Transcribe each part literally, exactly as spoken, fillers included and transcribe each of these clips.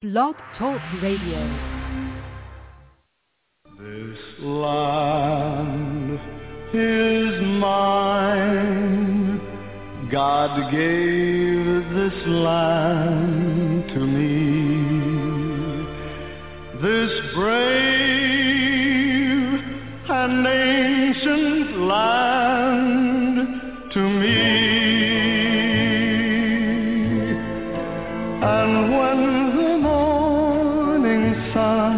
Blog Talk Radio. This land is mine. God gave this land to me. This brave and ancient land to me. And when the morning sun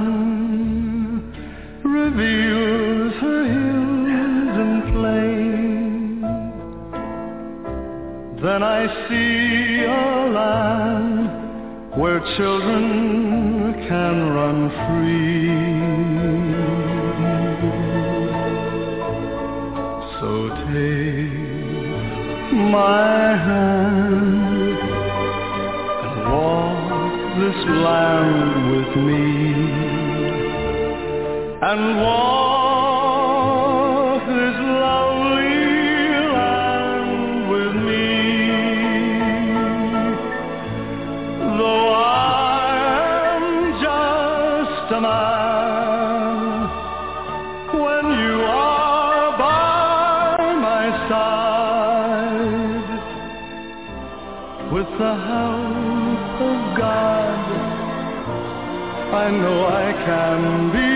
reveals her hills and plains, then I see a land where children can run free. So take my hand and walk this land with me, and walk this lovely land with me. Though I am just a man, when you are by my side, with the help of God, I know I can be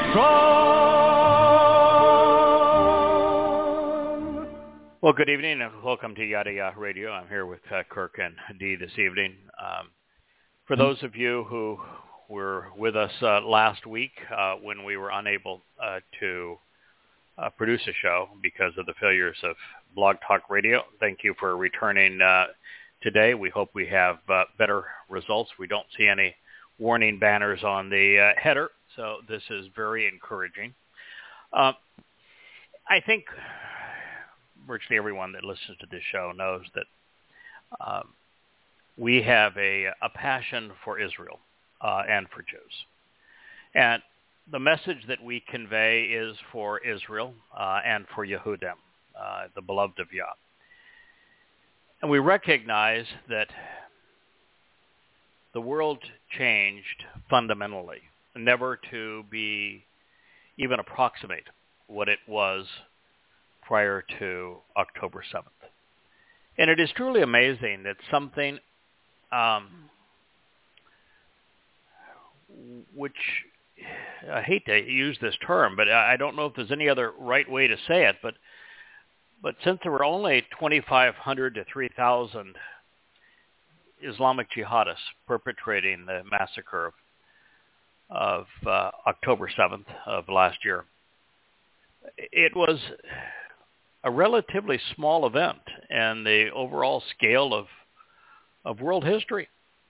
strong. Well, good evening and welcome to Yada Yada Radio. I'm here with uh, Kirk and Dee this evening. Um, for those of you who were with us uh, last week uh, when we were unable uh, to uh, produce a show because of the failures of Blog Talk Radio, thank you for returning uh, today. We hope we have uh, better results. We don't see any warning banners on the uh, header, so this is very encouraging. Uh, I think virtually everyone that listens to this show knows that um, we have a, a passion for Israel uh, and for Jews. And the message that we convey is for Israel uh, and for Yehudim, uh, the beloved of Yah. And we recognize that the world changed fundamentally, never to be even approximate what it was prior to October seventh. And it is truly amazing that something um, which, I hate to use this term, but I don't know if there's any other right way to say it, but but since there were only twenty-five hundred to three thousand Islamic jihadists perpetrating the massacre of, of uh, October seventh of last year, it was a relatively small event in the overall scale of of world history.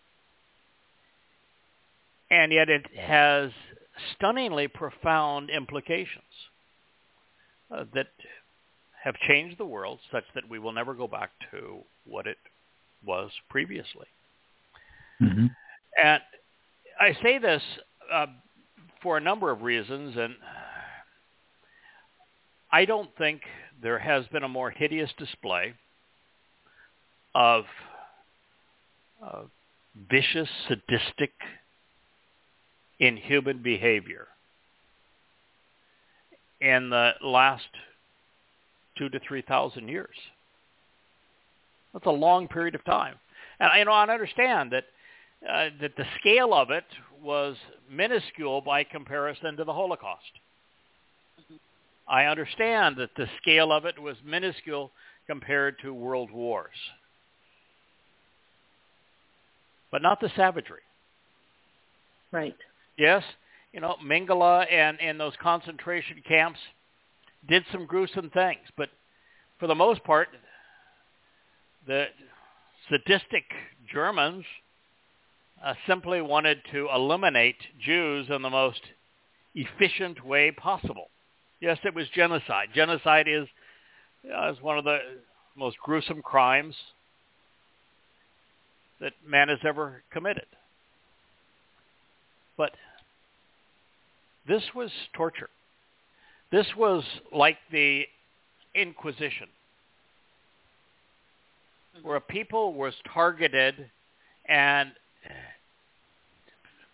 And yet it has stunningly profound implications uh, that have changed the world such that we will never go back to what it was previously. Mm-hmm. And I say this uh, for a number of reasons, and I don't think there has been a more hideous display of uh, vicious, sadistic, inhuman behavior in the last two to three thousand years. That's a long period of time, and you know I understand that uh, that the scale of it was minuscule by comparison to the Holocaust. Mm-hmm. I understand that the scale of it was minuscule compared to world wars, but not the savagery. Right. Yes, you know, Mengele and, and those concentration camps did some gruesome things, but for the most part, the sadistic Germans uh, simply wanted to eliminate Jews in the most efficient way possible. Yes, it was genocide. Genocide is, uh, is one of the most gruesome crimes that man has ever committed. But this was torture. This was like the Inquisition, where a people was targeted and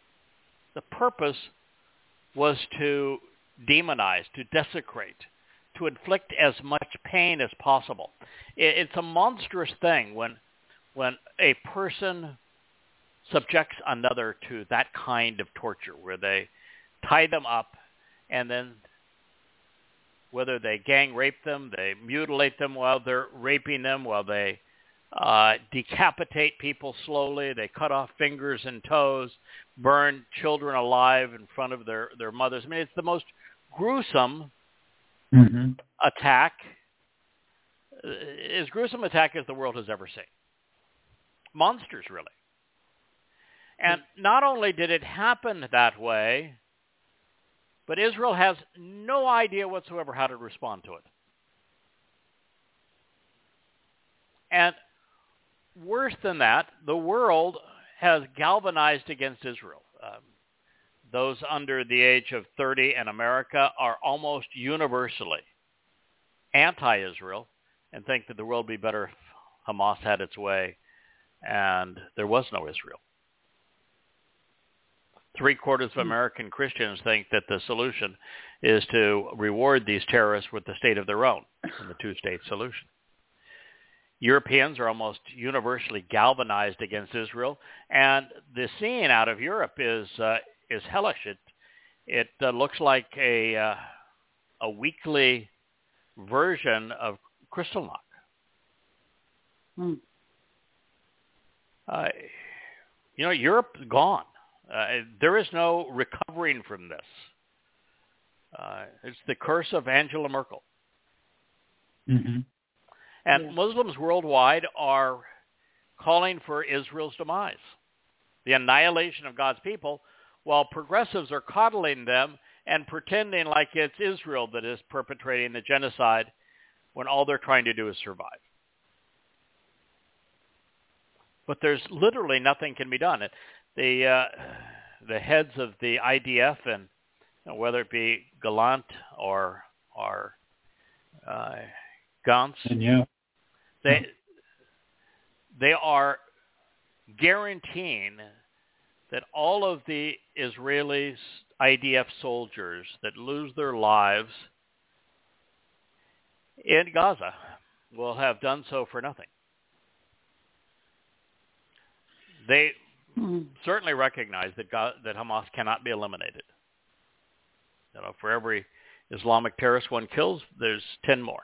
The purpose was to demonize, to desecrate, to inflict as much pain as possible. It's a monstrous thing when when a person subjects another to that kind of torture, where they tie them up and then whether they gang rape them, they mutilate them while they're raping them, while they uh, decapitate people slowly, they cut off fingers and toes, burn children alive in front of their, their mothers. I mean, it's the most gruesome mm-hmm. attack, as gruesome attack as the world has ever seen. Monsters, really. And not only did it happen that way, but Israel has no idea whatsoever how to respond to it. And worse than that, the world has galvanized against Israel. Um, those under the age of thirty in America are almost universally anti-Israel and think that the world would be better if Hamas had its way and there was no Israel. Three-quarters of American Christians think that the solution is to reward these terrorists with a state of their own in the two-state solution. Europeans are almost universally galvanized against Israel, and the scene out of Europe is uh, is hellish. It it uh, looks like a uh, a weekly version of Kristallnacht. Hmm. Uh, you know, Europe's gone. Uh, there is no recovering from this. Uh, it's the curse of Angela Merkel. Mm-hmm. And yeah. Muslims worldwide are calling for Israel's demise, the annihilation of God's people, while progressives are coddling them and pretending like it's Israel that is perpetrating the genocide when all they're trying to do is survive. But there's literally nothing can be done. It, the uh, the heads of the I D F, and you know, whether it be Gallant or or uh, Gantz, yeah. they they are guaranteeing that all of the Israeli I D F soldiers that lose their lives in Gaza will have done so for nothing. They mm-hmm. certainly recognize that God, that Hamas cannot be eliminated. You know, for every Islamic terrorist one kills, there's ten more.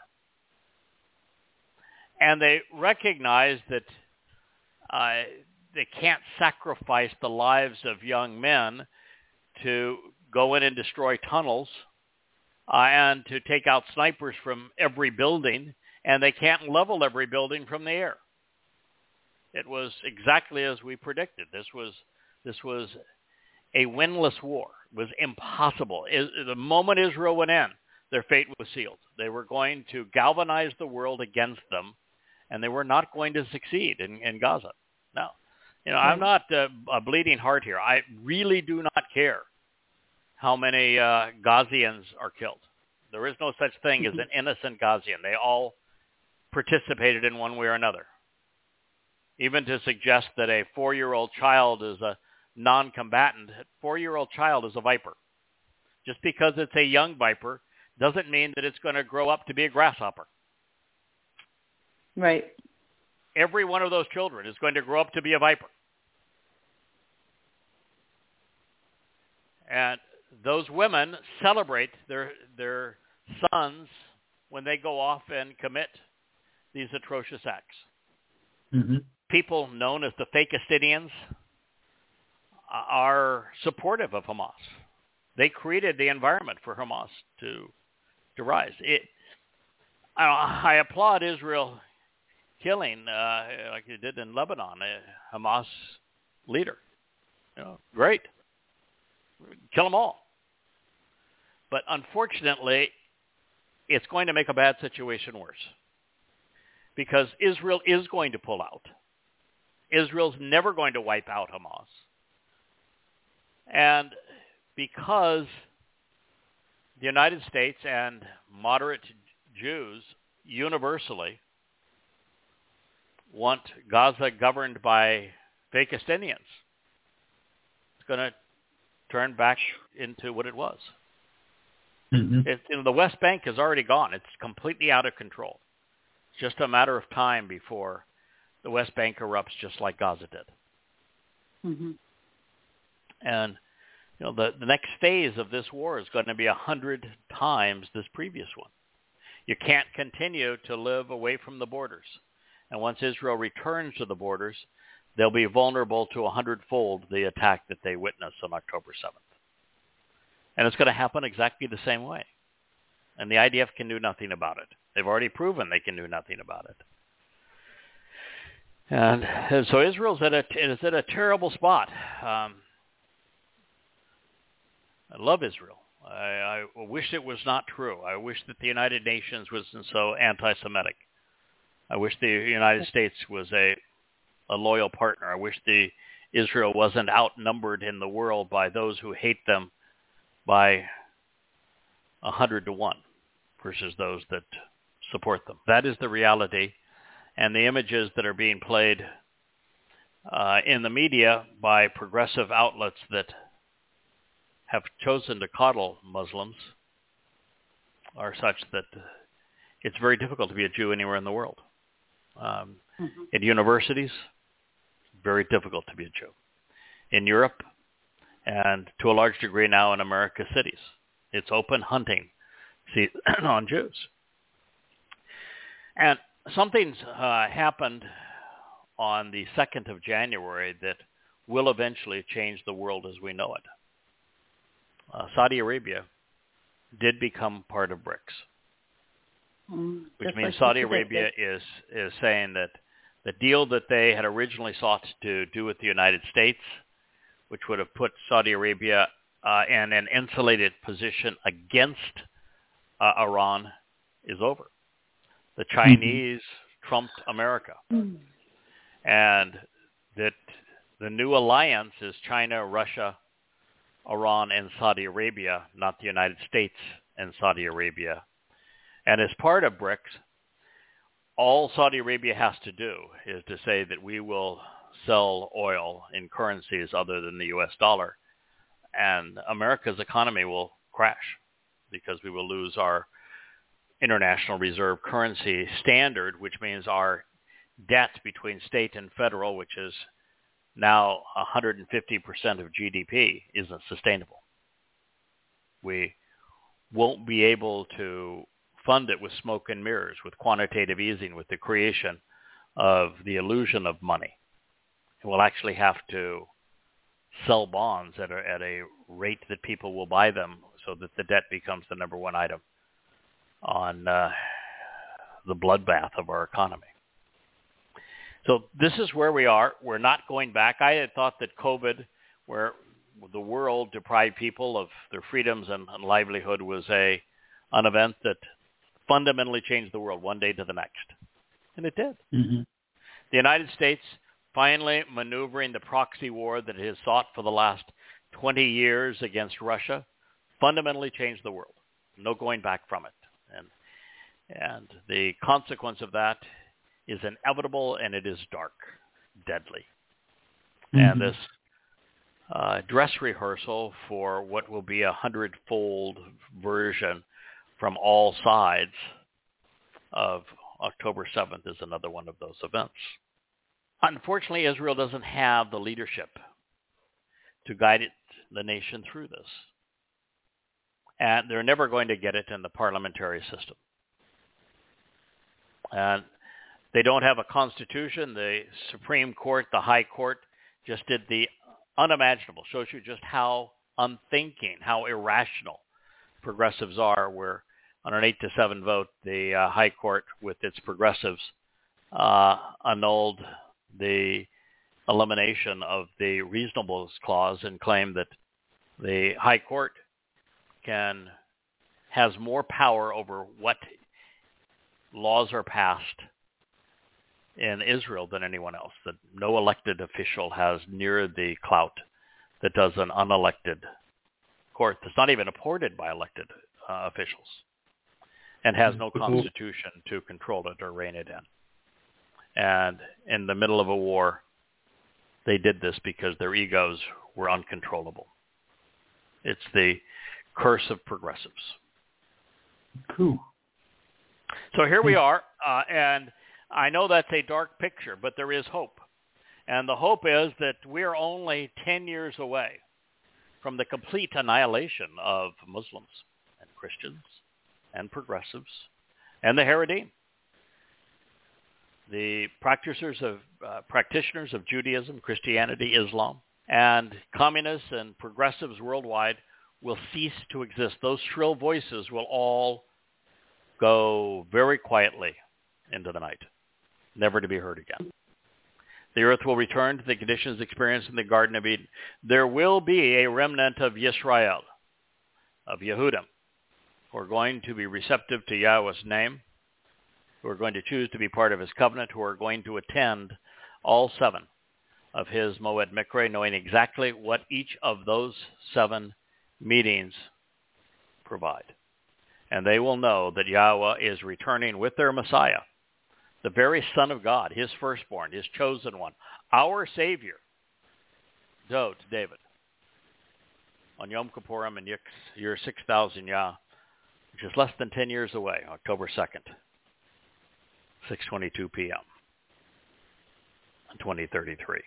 And they recognize that uh, they can't sacrifice the lives of young men to go in and destroy tunnels uh, and to take out snipers from every building, and they can't level every building from the air. It was exactly as we predicted. This was this was a winless war. It was impossible. It, the moment Israel went in, their fate was sealed. They were going to galvanize the world against them, and they were not going to succeed in, in Gaza. No. You know, I'm not uh, a bleeding heart here. I really do not care how many uh, Gazians are killed. There is no such thing as an innocent Gazian. They all participated in one way or another. Even to suggest that a four-year-old child is a non-combatant, a four-year-old child is a viper. Just because it's a young viper doesn't mean that it's going to grow up to be a grasshopper. Right. Every one of those children is going to grow up to be a viper. And those women celebrate their their sons when they go off and commit these atrocious acts. Mm-hmm. People known as the Fakistinians are supportive of Hamas. They created the environment for Hamas to to rise. It, I, I applaud Israel killing, uh, like it did in Lebanon, a Hamas leader. You know, great. Kill them all. But unfortunately, it's going to make a bad situation worse. Because Israel is going to pull out. Israel's never going to wipe out Hamas. And because the United States and moderate Jews universally want Gaza governed by Fakistinians, it's going to turned back into what it was. Mm-hmm. It, you know, the West Bank is already gone. It's completely out of control. It's just a matter of time before the West Bank erupts just like Gaza did. Mm-hmm. And you know, the, the next phase of this war is going to be a hundred times this previous one. You can't continue to live away from the borders. And once Israel returns to the borders, they'll be vulnerable to a hundredfold the attack that they witnessed on October seventh. And it's going to happen exactly the same way. And the I D F can do nothing about it. They've already proven they can do nothing about it. And, and so Israel's at a, is at a terrible spot. Um, I love Israel. I, I wish it was not true. I wish that the United Nations wasn't so anti-Semitic. I wish the United States was a, a loyal partner. I wish the Israel wasn't outnumbered in the world by those who hate them by a hundred to one versus those that support them. That is the reality. And the images that are being played uh, in the media by progressive outlets that have chosen to coddle Muslims are such that it's very difficult to be a Jew anywhere in the world. Um, mm-hmm. In universities, very difficult to be a Jew. In Europe, and to a large degree now in America's cities, it's open hunting see, on Jews. And something's uh, happened on the second of January that will eventually change the world as we know it. Uh, Saudi Arabia did become part of BRICS, mm, which means like Saudi Arabia is, is saying that the deal that they had originally sought to do with the United States, which would have put Saudi Arabia uh, in an insulated position against uh, Iran, is over. The Chinese mm-hmm. trumped America. Mm. And that the new alliance is China, Russia, Iran, and Saudi Arabia, not the United States and Saudi Arabia. And as part of BRICS, all Saudi Arabia has to do is to say that we will sell oil in currencies other than the U S dollar, and America's economy will crash because we will lose our international reserve currency standard, which means our debt between state and federal, which is now one hundred fifty percent of G D P, isn't sustainable. We won't be able to fund it with smoke and mirrors, with quantitative easing, with the creation of the illusion of money. We'll actually have to sell bonds at a, at a rate that people will buy them so that the debt becomes the number one item on uh, the bloodbath of our economy. So this is where we are. We're not going back. I had thought that COVID, where the world deprived people of their freedoms and, and livelihood, was a an event that fundamentally changed the world one day to the next. And it did. Mm-hmm. The United States finally maneuvering the proxy war that it has sought for the last twenty years against Russia fundamentally changed the world. No going back from it. And and the consequence of that is inevitable, and it is dark, deadly. Mm-hmm. And this uh, dress rehearsal for what will be a hundredfold version from all sides of October seventh is another one of those events. Unfortunately, Israel doesn't have the leadership to guide it, the nation through this. And they're never going to get it in the parliamentary system. And they don't have a constitution. The Supreme Court, the High Court, just did the unimaginable. Shows you just how unthinking, how irrational progressives are, where on an eight to seven vote, the uh, High Court, with its progressives, uh, annulled the elimination of the reasonableness clause and claimed that the High Court can has more power over what laws are passed in Israel than anyone else, that no elected official has near the clout that does an unelected court that's not even appointed by elected uh, officials and has no constitution to control it or rein it in. And in the middle of a war, they did this because their egos were uncontrollable. It's the curse of progressives. Cool. So here we are, uh, and I know that's a dark picture, but there is hope. And the hope is that we're only ten years away from the complete annihilation of Muslims and Christians and progressives and the Haredim, the practitioners of uh, practitioners of Judaism, Christianity, Islam, and communists and progressives worldwide will cease to exist. Those shrill voices will all go very quietly into the night, never to be heard again. The earth will return to the conditions experienced in the Garden of Eden. There will be a remnant of Yisrael, of Yehudim, who are going to be receptive to Yahweh's name, who are going to choose to be part of his covenant, who are going to attend all seven of his Moed Mikre, knowing exactly what each of those seven meetings provide. And they will know that Yahweh is returning with their Messiah, the very Son of God, his firstborn, his chosen one, our Savior, Dod, David, on Yom Kippurim in year six thousand Yah, which is less than ten years away, October second, six twenty-two p.m., twenty thirty-three.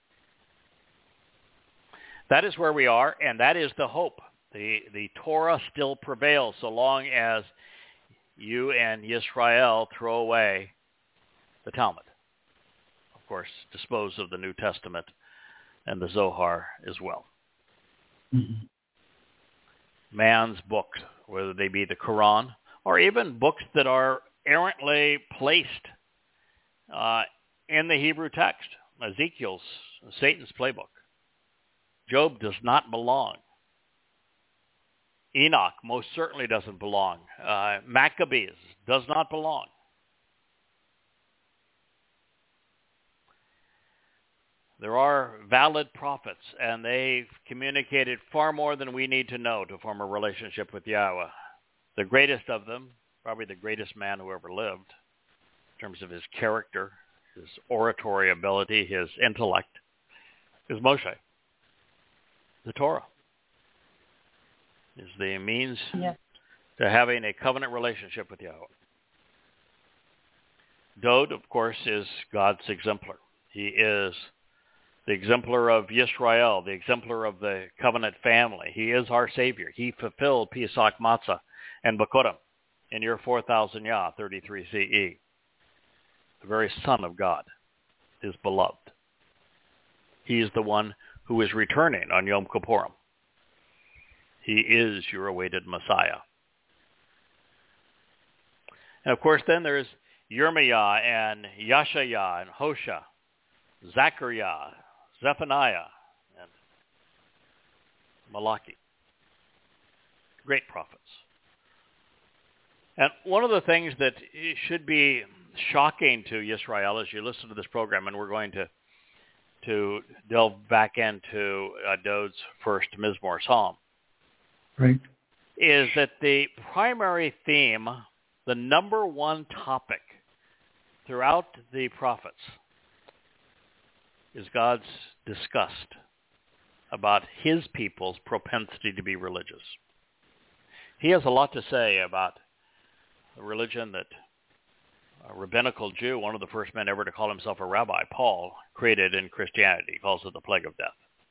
That is where we are, and that is the hope. The, the Torah still prevails so long as you and Yisrael throw away the Talmud. Of course, dispose of the New Testament and the Zohar as well. Mm-hmm. Man's books, whether they be the Quran or even books that are errantly placed uh, in the Hebrew text. Ezekiel's, Satan's playbook. Job does not belong. Enoch most certainly doesn't belong. Uh, Maccabees does not belong. There are valid prophets, and they've communicated far more than we need to know to form a relationship with Yahweh. The greatest of them, probably the greatest man who ever lived, in terms of his character, his oratory ability, his intellect, is Moshe. The Torah is the means yeah. to having a covenant relationship with Yahweh. Dod, of course, is God's exemplar. He is the exemplar of Yisrael, the exemplar of the covenant family. He is our Savior. He fulfilled Pesach Matzah and Bikurim in year four thousand Yah, thirty-three C E. The very Son of God, his beloved. He is the one who is returning on Yom Kippurim. He is your awaited Messiah. And of course, then there's Yirmiyah and Yashayah and Hosha, Zechariah, Zephaniah, and Malachi. Great prophets. And one of the things that should be shocking to Yisrael as you listen to this program, and we're going to to delve back into uh, Dod's first Mizmor Psalm, right, is that the primary theme, the number one topic throughout the prophets, is God's disgust about his people's propensity to be religious. He has a lot to say about the religion that a rabbinical Jew, one of the first men ever to call himself a rabbi, Paul, created in Christianity. He calls it the plague of death.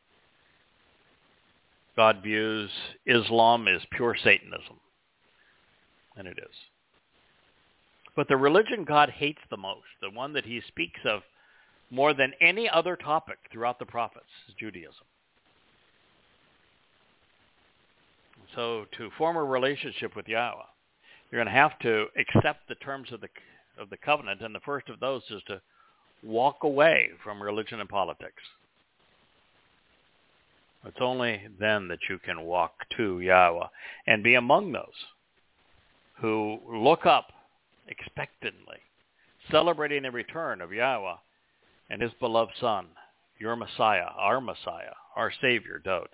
God views Islam as pure Satanism, and it is. But the religion God hates the most, the one that he speaks of more than any other topic throughout the prophets, is Judaism. So to form a relationship with Yahweh, you're going to have to accept the terms of the of the covenant, and the first of those is to walk away from religion and politics. It's only then that you can walk to Yahweh and be among those who look up expectantly, celebrating the return of Yahweh and his beloved Son, your Messiah, our Messiah, our Savior, Dod,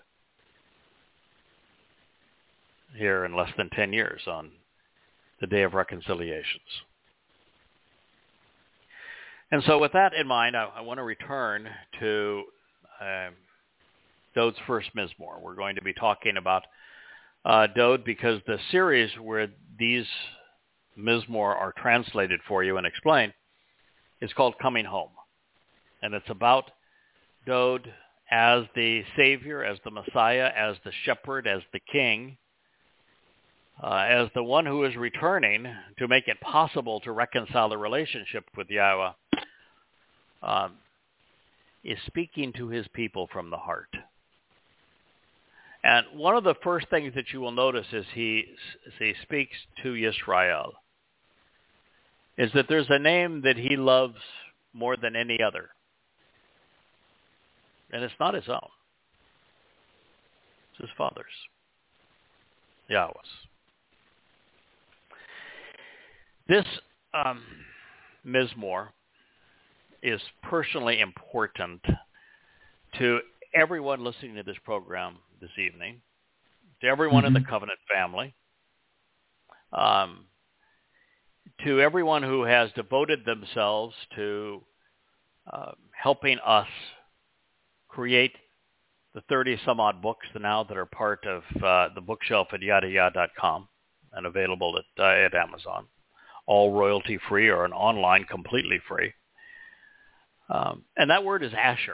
here in less than ten years on the Day of Reconciliations. And so with that in mind, I, I want to return to um, Dode's first Mizmor. We're going to be talking about uh, Dode because the series where these Mizmor are translated for you and explained is called Coming Home. And it's about Dode as the Savior, as the Messiah, as the Shepherd, as the King, uh, as the one who is returning to make it possible to reconcile the relationship with Yahweh, um, is speaking to his people from the heart. And one of the first things that you will notice as he, as he speaks to Yisrael is that there's a name that he loves more than any other. And it's not his own. It's his Father's, Yahweh's. This um, Mizmor is personally important to everyone listening to this program this evening, to everyone mm-hmm. in the Covenant family, um, to everyone who has devoted themselves to uh, helping us create the thirty-some-odd books now that are part of uh, the bookshelf at yada yada dot com and available at, uh, at Amazon, all royalty-free or an online completely free. Um, and that word is Asher.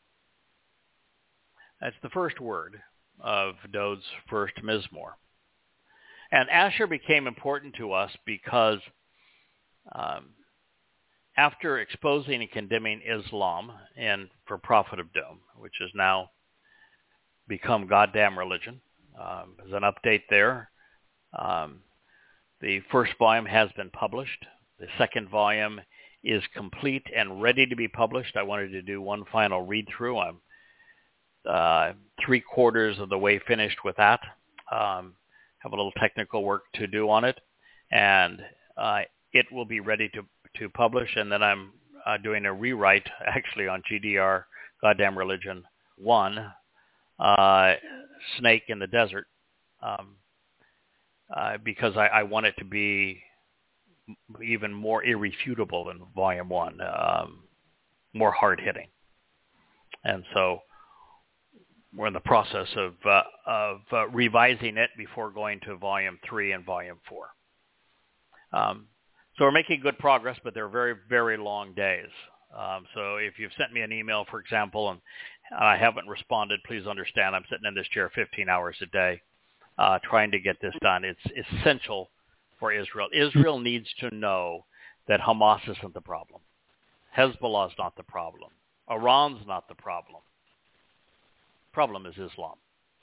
That's the first word of Dode's first Mizmor. And Asher became important to us because um, after exposing and condemning Islam and for Prophet of Doom, which has now become goddamn religion, um, there's an update there. Um, the first volume has been published. The second volume is complete and ready to be published. I wanted to do one final read-through. I'm uh, three quarters of the way finished with that. Um, have a little technical work to do on it, and uh, it will be ready to, to publish. And then I'm uh, doing a rewrite, actually, on G D R, Goddamn Religion one, uh, Snake in the Desert, um, uh, because I, I want it to be even more irrefutable than Volume one, um, more hard-hitting. And so we're in the process of uh, of uh, revising it before going to Volume three and Volume four. Um, so we're making good progress, but they're very, very long days. Um, so if you've sent me an email, for example, and I haven't responded, please understand I'm sitting in this chair fifteen hours a day uh, trying to get this done. It's essential for Israel. Israel needs to know that Hamas isn't the problem. Hezbollah is not the problem. Iran's not the problem. Problem is Islam.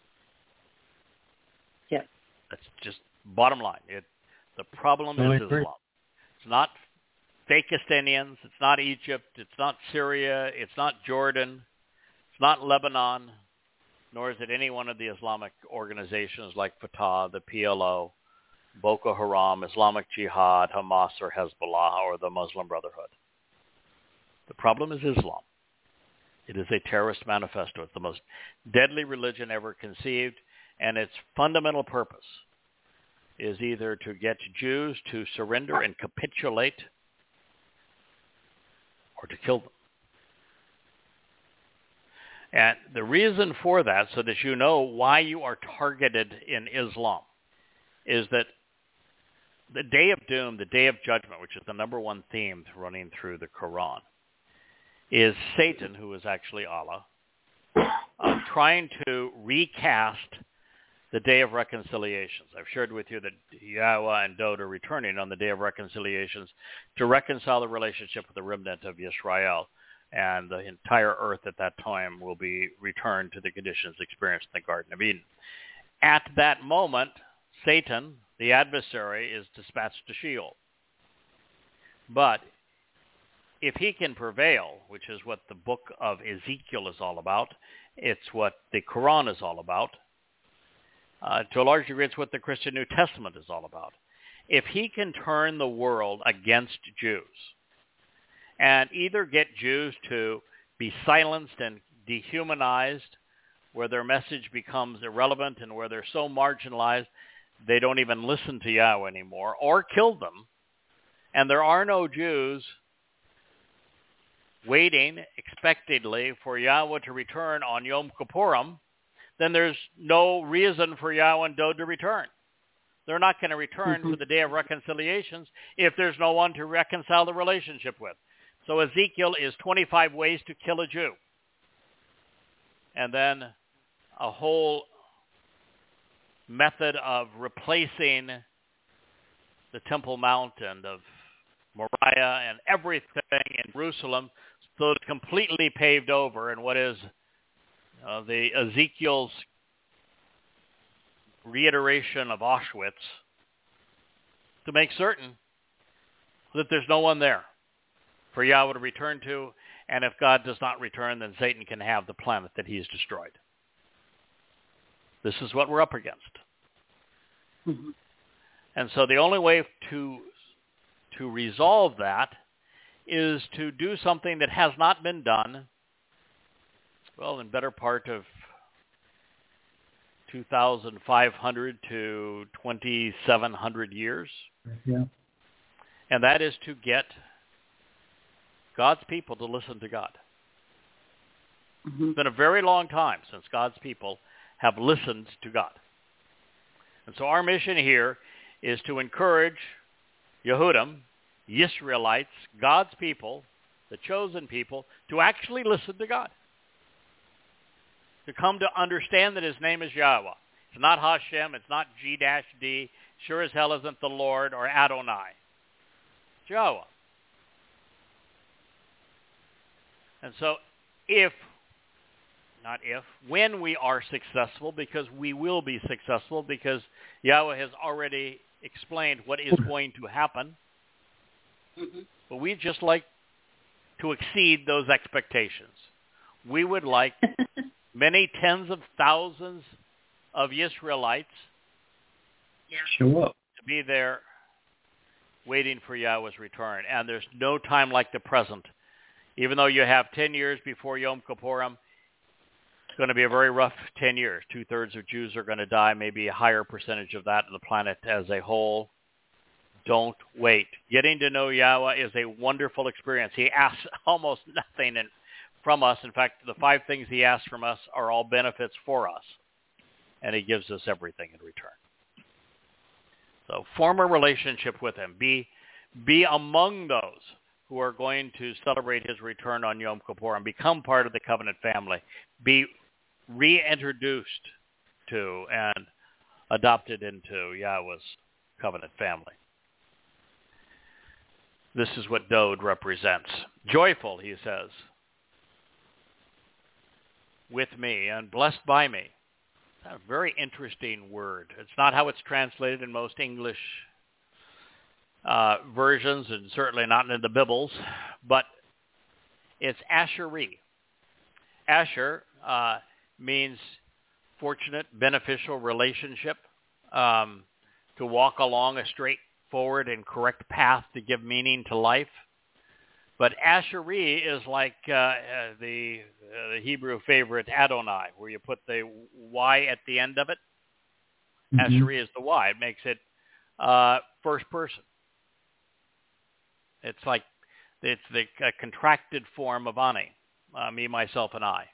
Yeah. That's just bottom line. It, the problem No, is Islam. It's not Fakistanians. It's not Egypt. It's not Syria. It's not Jordan. It's not Lebanon. Nor is it any one of the Islamic organizations like Fatah, the P L O, Boko Haram, Islamic Jihad, Hamas, or Hezbollah, or the Muslim Brotherhood. The problem is Islam. It is a terrorist manifesto. It's the most deadly religion ever conceived, and its fundamental purpose is either to get Jews to surrender and capitulate or to kill them. And the reason for that, so that you know why you are targeted in Islam, is that the Day of Doom, the Day of Judgment, which is the number one theme running through the Quran, is Satan, who is actually Allah, uh, trying to recast the Day of Reconciliations. I've shared with you that Yahweh and Dode are returning on the Day of Reconciliations to reconcile the relationship with the remnant of Yisrael, and the entire earth at that time will be returned to the conditions experienced in the Garden of Eden. At that moment, Satan, the adversary, is dispatched to Sheol. But if he can prevail, which is what the book of Ezekiel is all about, it's what the Quran is all about, uh, to a large degree it's what the Christian New Testament is all about. If he can turn the world against Jews and either get Jews to be silenced and dehumanized, where their message becomes irrelevant and where they're so marginalized they don't even listen to Yahweh anymore, or kill them, and there are no Jews waiting expectedly for Yahweh to return on Yom Kippurim, then there's no reason for Yahweh and Dode to return. They're not going to return Mm-hmm. for the Day of Reconciliations if there's no one to reconcile the relationship with. So Ezekiel is twenty-five ways to kill a Jew. And then a whole method of replacing the Temple Mount and of Moriah and everything in Jerusalem, so it's completely paved over in what is uh, the Ezekiel's reiteration of Auschwitz, to make certain that there's no one there for Yahweh to return to, and if God does not return, then Satan can have the planet that he's destroyed. This is what we're up against. Mm-hmm. And so the only way to to resolve that is to do something that has not been done, well, in better part of two thousand five hundred to twenty-seven hundred years. Yeah. And that is to get God's people to listen to God. Mm-hmm. It's been a very long time since God's people have listened to God. And so our mission here is to encourage Yehudim, Israelites, God's people, the chosen people, to actually listen to God. To come to understand that his name is Yahweh. It's not Hashem, it's not G-D, sure as hell isn't the Lord or Adonai. It's Yahweh. And so if, not if, when we are successful, because we will be successful, because Yahweh has already explained what is going to happen, Mm-hmm. but we just like to exceed those expectations. We would like many tens of thousands of Israelites Yeah. Show up. to be there waiting for Yahweh's return. And there's no time like the present. Even though you have ten years before Yom Kippurim, it's going to be a very rough ten years. Two-thirds of Jews are going to die, maybe a higher percentage of that in the planet as a whole. Don't wait. Getting to know Yahweh is a wonderful experience. He asks almost nothing in, from us. In fact, the five things he asks from us are all benefits for us. And he gives us everything in return. So form a relationship with him. Be, be among those who are going to celebrate his return on Yom Kippur and become part of the covenant family. Be reintroduced to and adopted into Yahweh's covenant family. This is what Dode represents. Joyful, he says, with me and blessed by me. That's a very interesting word. It's not how it's translated in most English uh, versions, and certainly not in the Bibles, but it's Asheri. Asher uh, means fortunate, beneficial relationship, um, to walk along a straightforward and correct path to give meaning to life. But Asheri is like uh, uh, the, uh, the Hebrew favorite Adonai, where you put the Y at the end of it. Mm-hmm. Asheri is the Y. It makes it uh, first person. It's like it's the uh, contracted form of Ani, uh, me, myself, and I.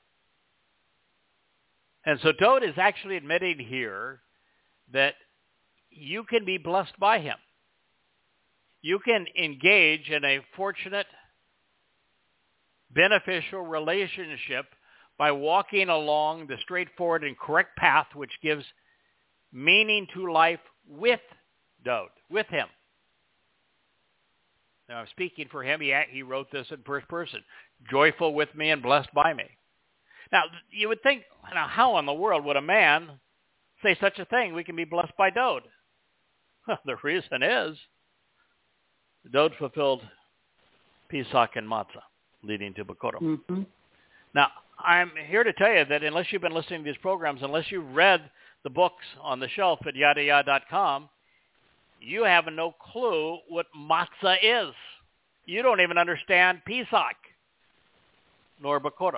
And so Dode is actually admitting here that you can be blessed by him. You can engage in a fortunate, beneficial relationship by walking along the straightforward and correct path which gives meaning to life with Dode, with him. Now, I'm speaking for him. He, he wrote this in first person. Joyful with me and blessed by me. Now, you would think, now, how in the world would a man say such a thing? We can be blessed by Dode. The reason is, Dode fulfilled Pesach and Matzah, leading to Bikurim. Mm-hmm. Now, I'm here to tell you that unless you've been listening to these programs, unless you've read the books on the shelf at yada yada dot com, you have no clue what matzah is. You don't even understand Pesach, nor Bikurim.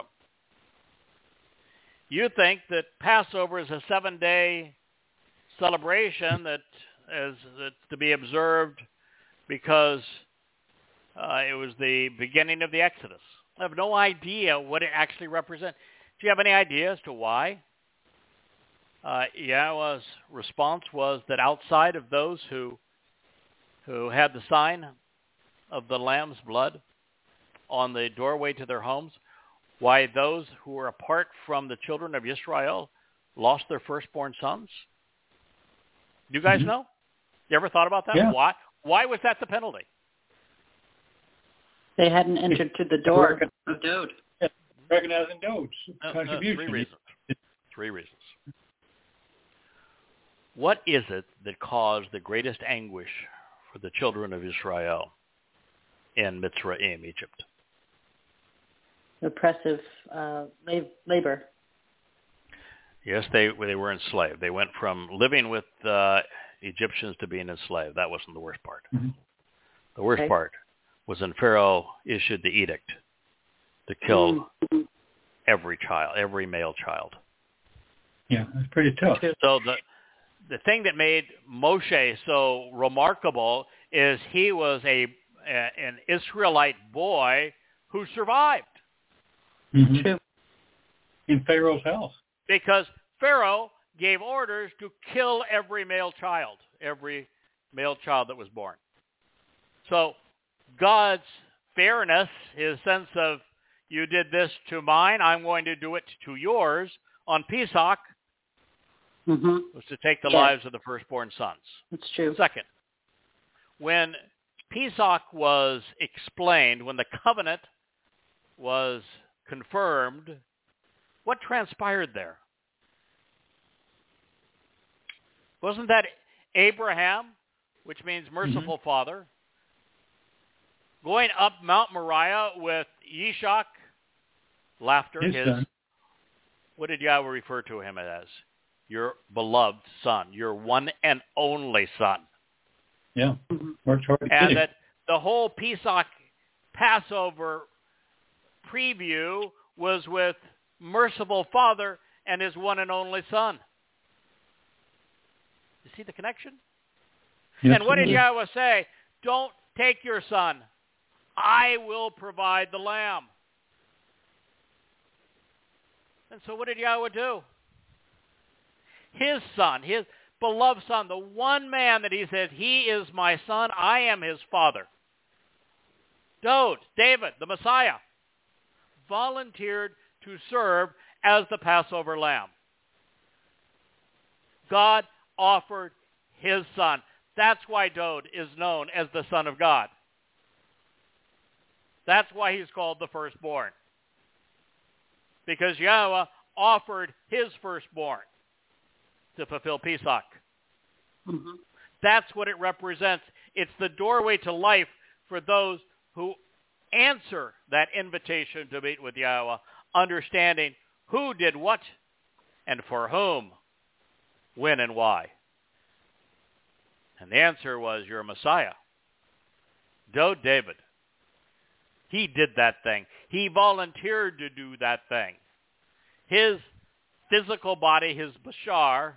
You think that Passover is a seven-day celebration that is that's to be observed because uh, it was the beginning of the Exodus. I have no idea what it actually represents. Do you have any idea as to why? Uh, Yahweh's response was that outside of those who who had the sign of the Lamb's blood on the doorway to their homes, why those who were apart from the children of Israel lost their firstborn sons? Do you guys mm-hmm. know? You ever thought about that? Yeah. Why? Why was that the penalty? They hadn't entered to the door of Dode. Yeah, recognizing Dode's uh, contribution. Uh, three reasons. Three reasons. What is it that caused the greatest anguish for the children of Israel in Mitzrayim, Egypt? Oppressive uh, labor. Yes, they they were enslaved. They went from living with uh, Egyptians to being enslaved. That wasn't the worst part. Mm-hmm. The worst okay. part was when Pharaoh issued the edict to kill mm-hmm. every child, every male child. Yeah, that's pretty tough. So the the thing that made Moshe so remarkable is he was a, a an Israelite boy who survived. Mm-hmm. True. In Pharaoh's house. Because Pharaoh gave orders to kill every male child, every male child that was born. So God's fairness, his sense of, you did this to mine, I'm going to do it to yours, on Pesach, mm-hmm. was to take the yeah. lives of the firstborn sons. That's true. Second, when Pesach was explained, when the covenant was confirmed, what transpired there? Wasn't that Abraham, which means merciful mm-hmm. father, going up Mount Moriah with Yishak, laughter, his, his son. What did Yahweh refer to him as? Your beloved son, your one and only son. Yeah, worked hard to And get that the whole Pesach Passover preview was with merciful father and his one and only son. You see the connection? Yes, and what did indeed. Yahweh say? Don't take your son. I will provide the lamb. And so what did Yahweh do? His son, his beloved son, the one man that he said, he is my son, I am his father. Dode, David, the Messiah, volunteered to serve as the Passover lamb. God offered his son. That's why Dode is known as the Son of God. That's why he's called the firstborn. Because Yahweh offered his firstborn to fulfill Pesach. Mm-hmm. That's what it represents. It's the doorway to life for those who answer that invitation to meet with Yahweh, understanding who did what and for whom, when and why. And the answer was your Messiah, Dode David. He did that thing. He volunteered to do that thing. His physical body, his Bashar,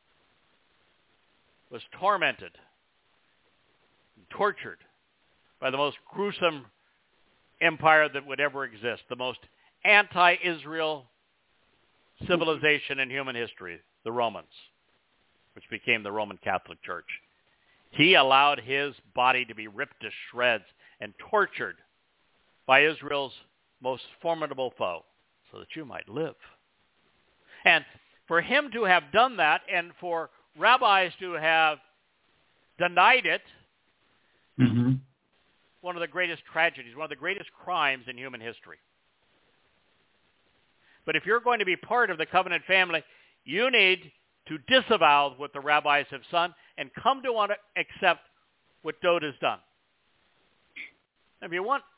was tormented, tortured by the most gruesome empire that would ever exist, the most anti-Israel civilization in human history, the Romans, which became the Roman Catholic Church. He allowed his body to be ripped to shreds and tortured by Israel's most formidable foe so that you might live. And for him to have done that and for rabbis to have denied it, mm-hmm. one of the greatest tragedies, one of the greatest crimes in human history. But if you're going to be part of the covenant family, you need to disavow what the rabbis have done and come to want to accept what Dode has done. If you want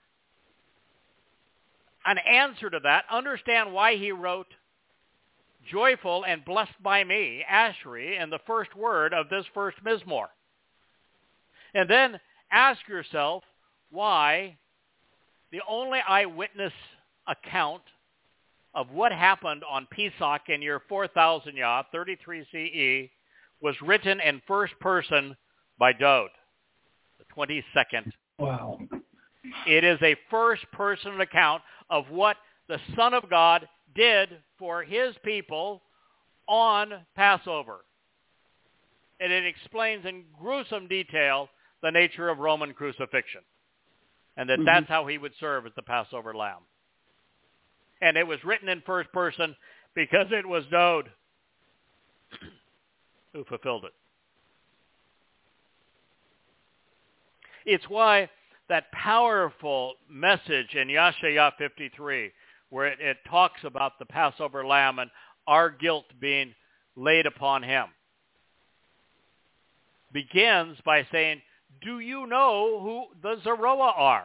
an answer to that, understand why he wrote joyful and blessed by me, Ashri, in the first word of this first Mizmor. And then ask yourself why the only eyewitness account of what happened on Pesach in year four thousand Yah, thirty-three C E, was written in first person by Dode, the twenty-second. Wow. It is a first-person account of what the Son of God did for his people on Passover. And it explains in gruesome detail the nature of Roman crucifixion, and that mm-hmm. that's how he would serve as the Passover lamb. And it was written in first person because it was Dode who fulfilled it. It's why that powerful message in Yeshaya fifty-three, where it, it talks about the Passover lamb and our guilt being laid upon him, begins by saying, do you know who the Zeroah are?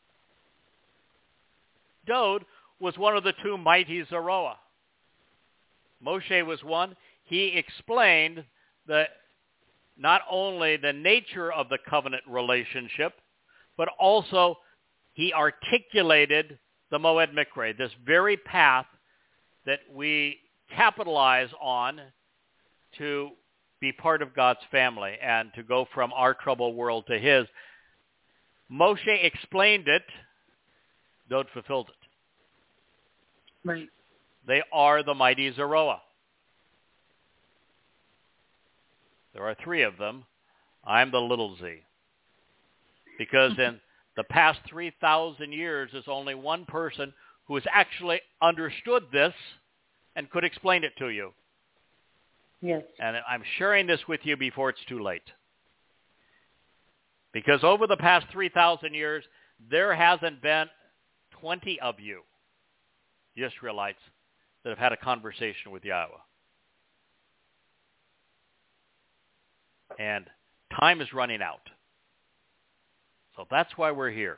Dode was one of the two mighty Zeroah. Moshe was one. He explained the, not only the nature of the covenant relationship, but also he articulated the Moed Mikre, this very path that we capitalize on to be part of God's family and to go from our troubled world to his. Moshe explained it. Dode fulfilled it. Right. They are the mighty Zeroah. There are three of them. I'm the little z. Because in the past three thousand years, there's only one person who has actually understood this and could explain it to you. Yes. And I'm sharing this with you before it's too late. Because over the past three thousand years, there hasn't been twenty of you, Israelites, that have had a conversation with Yahweh. And time is running out. So that's why we're here.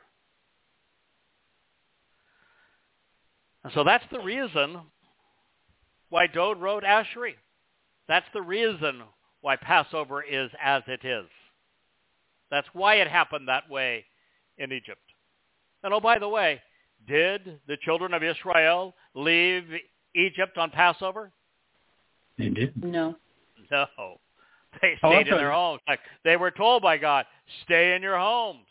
And so that's the reason why Dode wrote Asheri. That's the reason why Passover is as it is. That's why it happened that way in Egypt. And oh, by the way, did the children of Israel leave Egypt on Passover? They did. No. No. They Oh, stayed in okay. their homes. Like they were told by God, stay in your homes.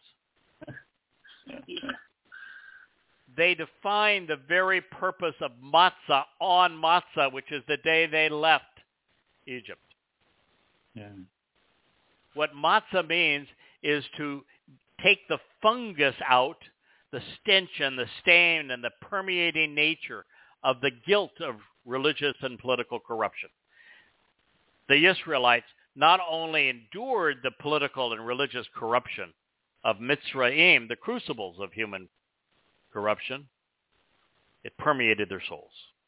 They defined the very purpose of matzah on matzah, which is the day they left Egypt. Yeah. What matzah means is to take the fungus out, the stench and the stain and the permeating nature of the guilt of religious and political corruption. The Israelites not only endured the political and religious corruption of Mitzrayim, the crucibles of human corruption, it permeated their souls.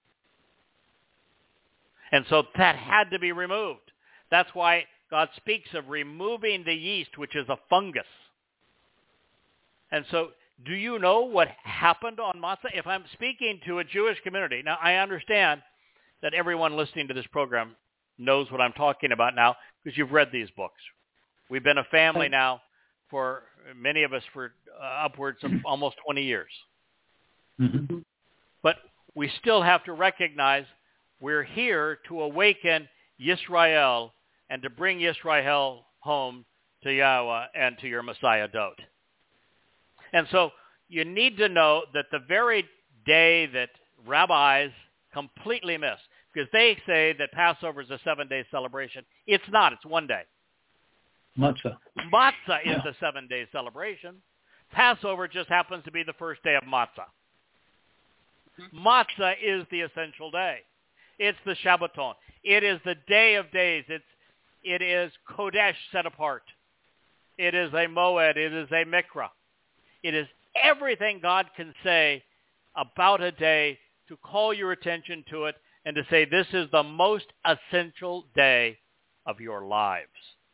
And so that had to be removed. That's why God speaks of removing the yeast, which is a fungus. And so do you know what happened on Matzah? If I'm speaking to a Jewish community, now I understand that everyone listening to this program knows what I'm talking about now because you've read these books. We've been a family now for many of us for uh, upwards of almost twenty years. Mm-hmm. But we still have to recognize we're here to awaken Yisrael and to bring Yisrael home to Yahweh and to your Messiah Dode. And so you need to know that the very day that rabbis completely miss, because they say that Passover is a seven-day celebration. It's not. It's one day. Matzah. Matzah is Yeah. the seven-day celebration. Passover just happens to be the first day of Matzah. Matzah is the essential day. It's the Shabbaton. It is the day of days. It's, it is Kodesh set apart. It is a Moed. It is a Mikra. It is everything God can say about a day to call your attention to it and to say this is the most essential day of your lives.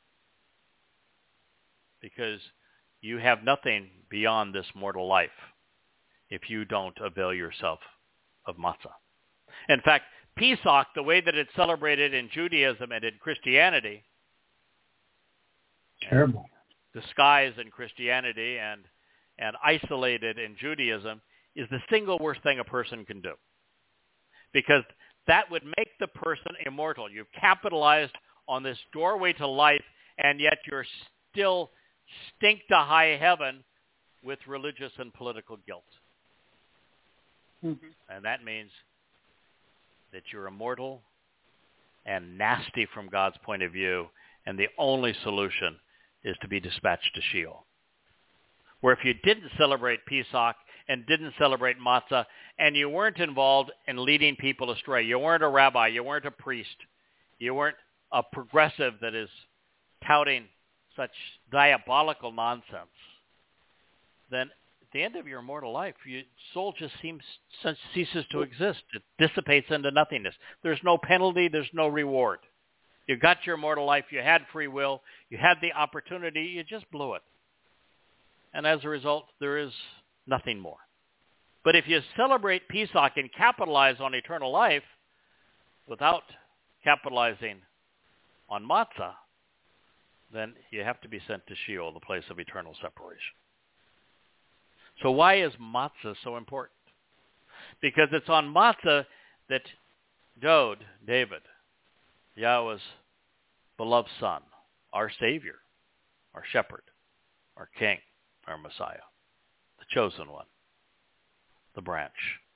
Because you have nothing beyond this mortal life if you don't avail yourself of matzah. In fact, Pesach, the way that it's celebrated in Judaism and in Christianity, Terrible. disguised in Christianity and, and isolated in Judaism, is the single worst thing a person can do. Because that would make the person immortal. You've capitalized on this doorway to life, and yet you're still stink to high heaven with religious and political guilt. Mm-hmm. And that means that you're immortal and nasty from God's point of view, and the only solution is to be dispatched to Sheol. Where if you didn't celebrate Pesach and didn't celebrate Matzah, and you weren't involved in leading people astray, you weren't a rabbi, you weren't a priest, you weren't a progressive that is touting such diabolical nonsense, then at the end of your mortal life, your soul just seems ceases to exist. It dissipates into nothingness. There's no penalty. There's no reward. You got your mortal life. You had free will. You had the opportunity. You just blew it. And as a result, there is nothing more. But if you celebrate Pesach and capitalize on eternal life without capitalizing on Matzah, then you have to be sent to Sheol, the place of eternal separation. So why is Matzah so important? Because it's on Matzah that Dod, David, Yahweh's beloved son, our Savior, our Shepherd, our King, our Messiah, the chosen one, the branch.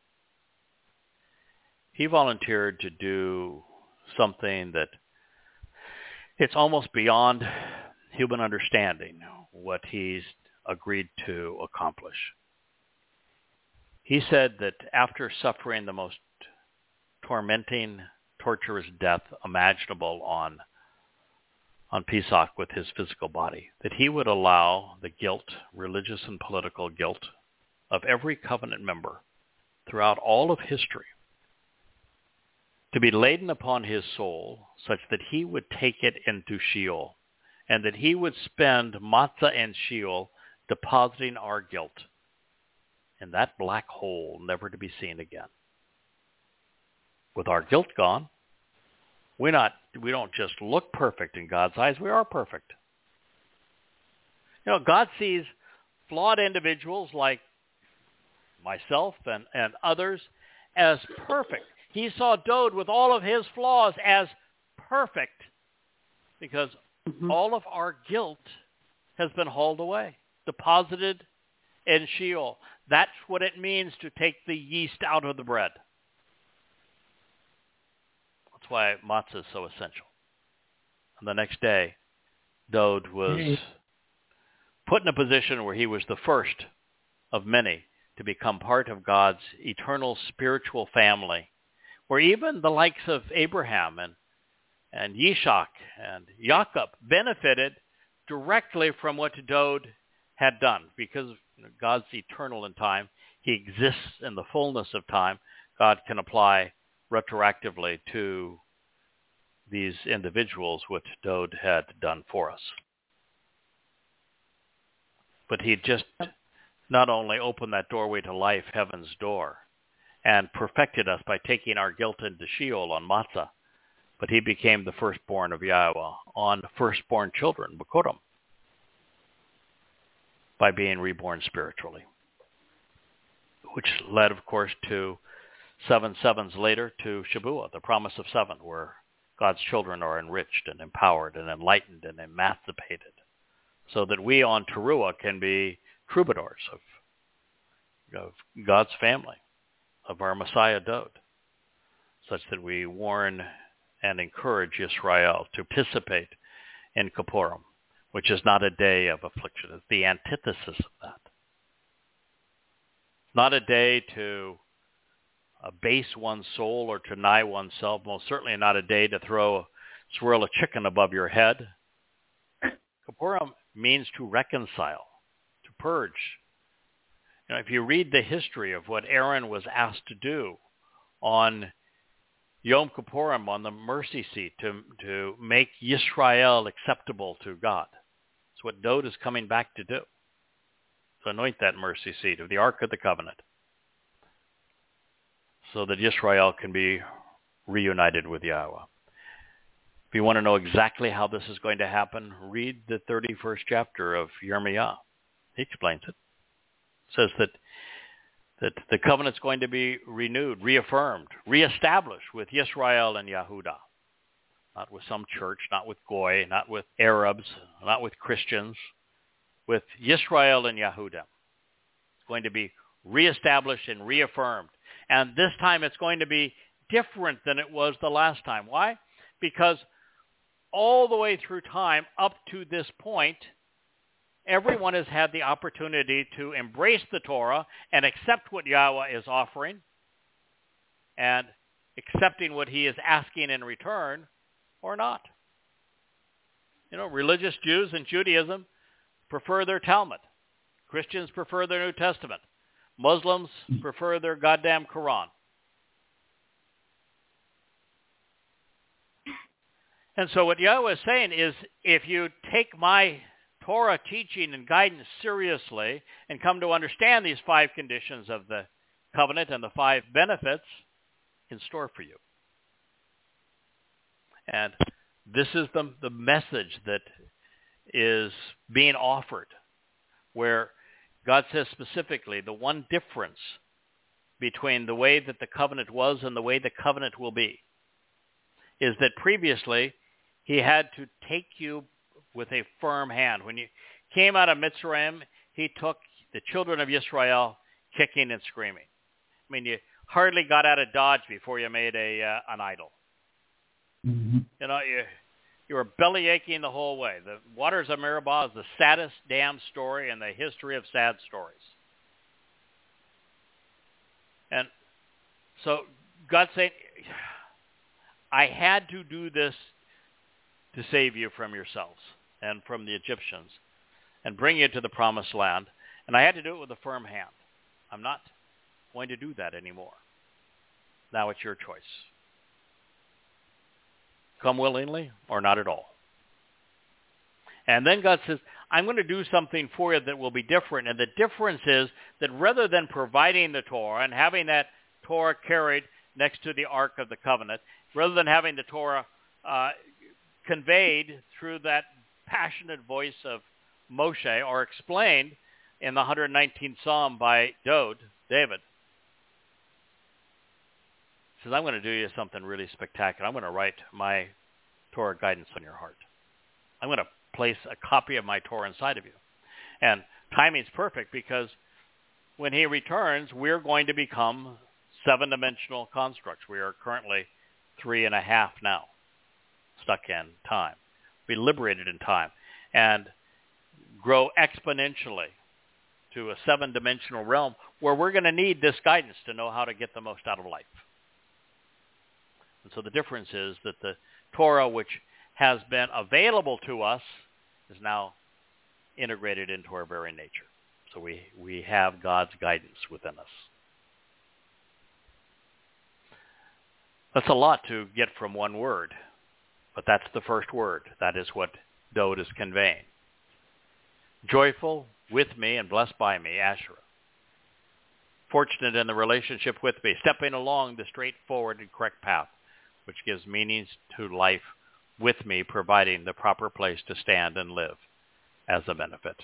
He volunteered to do something that it's almost beyond human understanding what he's agreed to accomplish. He said that after suffering the most tormenting, torturous death imaginable on on Pesach with his physical body, that he would allow the guilt, religious and political guilt, of every covenant member throughout all of history to be laden upon his soul such that he would take it into Sheol, and that he would spend Matzah and Sheol depositing our guilt in that black hole never to be seen again. With our guilt gone, we're not, we don't just look perfect in God's eyes, we are perfect. You know, God sees flawed individuals like myself and, and others as perfect. He saw Dod with all of his flaws as perfect because mm-hmm. all of our guilt has been hauled away, deposited in Sheol. That's what it means to take the yeast out of the bread. That's why matzah is so essential. And the next day, Dod was hey. put in a position where he was the first of many to become part of God's eternal spiritual family, where even the likes of Abraham and, and Yishak and Jacob benefited directly from what Dod had done, because God's eternal in time. He exists in the fullness of time. God can apply retroactively to these individuals what Dod had done for us. But he just not only opened that doorway to life, heaven's door, and perfected us by taking our guilt into Sheol on Matzah, but he became the firstborn of Yahweh on firstborn children, Bikurim, by being reborn spiritually, which led, of course, to seven sevens later to Shavuot, the promise of seven, where God's children are enriched and empowered and enlightened and emancipated, so that we on Teruah can be troubadours of, of God's family, of our Messiah Dod, such that we warn and encourage Israel to participate in Kippurim, which is not a day of affliction. It's the antithesis of that. It's not a day to abase one's soul or to deny oneself. Most certainly not a day to throw a swirl of chicken above your head. Kippurim means to reconcile, to purge. You know, if you read the history of what Aaron was asked to do on Yom Kippurim, on the mercy seat, to, to make Yisrael acceptable to God, it's what Dod is coming back to do. To anoint that mercy seat of the Ark of the Covenant, so that Yisrael can be reunited with Yahweh. If you want to know exactly how this is going to happen, read the thirty-first chapter of Yirmiyah. He explains it. It says that that the covenant's going to be renewed, reaffirmed, reestablished with Yisrael and Yehudah. Not with some church, not with Goy, not with Arabs, not with Christians, with Yisrael and Yehudah. It's going to be reestablished and reaffirmed. And this time it's going to be different than it was the last time. Why? Because all the way through time up to this point, everyone has had the opportunity to embrace the Torah and accept what Yahweh is offering and accepting what he is asking in return or not. You know, religious Jews in Judaism prefer their Talmud. Christians prefer their New Testament. Muslims prefer their goddamn Quran. And so what Yahweh is saying is, if you take my Torah teaching and guidance seriously and come to understand these five conditions of the covenant and the five benefits in store for you. And this is the, the message that is being offered, where God says specifically the one difference between the way that the covenant was and the way the covenant will be is that previously he had to take you with a firm hand. When you came out of Mitzrayim, he took the children of Israel kicking and screaming. I mean, you hardly got out of Dodge before you made a uh, an idol. Mm-hmm. You know, you you were belly aching the whole way. The Waters of Meribah is the saddest damn story in the history of sad stories. And so God's saying, I had to do this to save you from yourselves and from the Egyptians and bring you to the promised land. And I had to do it with a firm hand. I'm not going to do that anymore. Now it's your choice. Come willingly or not at all. And then God says, I'm going to do something for you that will be different. And the difference is that rather than providing the Torah and having that Torah carried next to the Ark of the Covenant, rather than having the Torah uh, conveyed through that passionate voice of Moshe or explained in the one hundred nineteenth Psalm by Dode, David, he says, I'm going to do you something really spectacular. I'm going to write my Torah guidance on your heart. I'm going to place a copy of my Torah inside of you. And timing's perfect because when he returns, we're going to become seven-dimensional constructs. We are currently three and a half now, stuck in time. Be liberated in time and grow exponentially to a seven-dimensional realm where we're going to need this guidance to know how to get the most out of life. And so the difference is that the Torah, which has been available to us, is now integrated into our very nature. So we, we have God's guidance within us. That's a lot to get from one word, but that's the first word. That is what Dode is conveying. Joyful with me and blessed by me, Asherah. Fortunate in the relationship with me, stepping along the straightforward and correct path, which gives meanings to life with me, providing the proper place to stand and live as a benefit.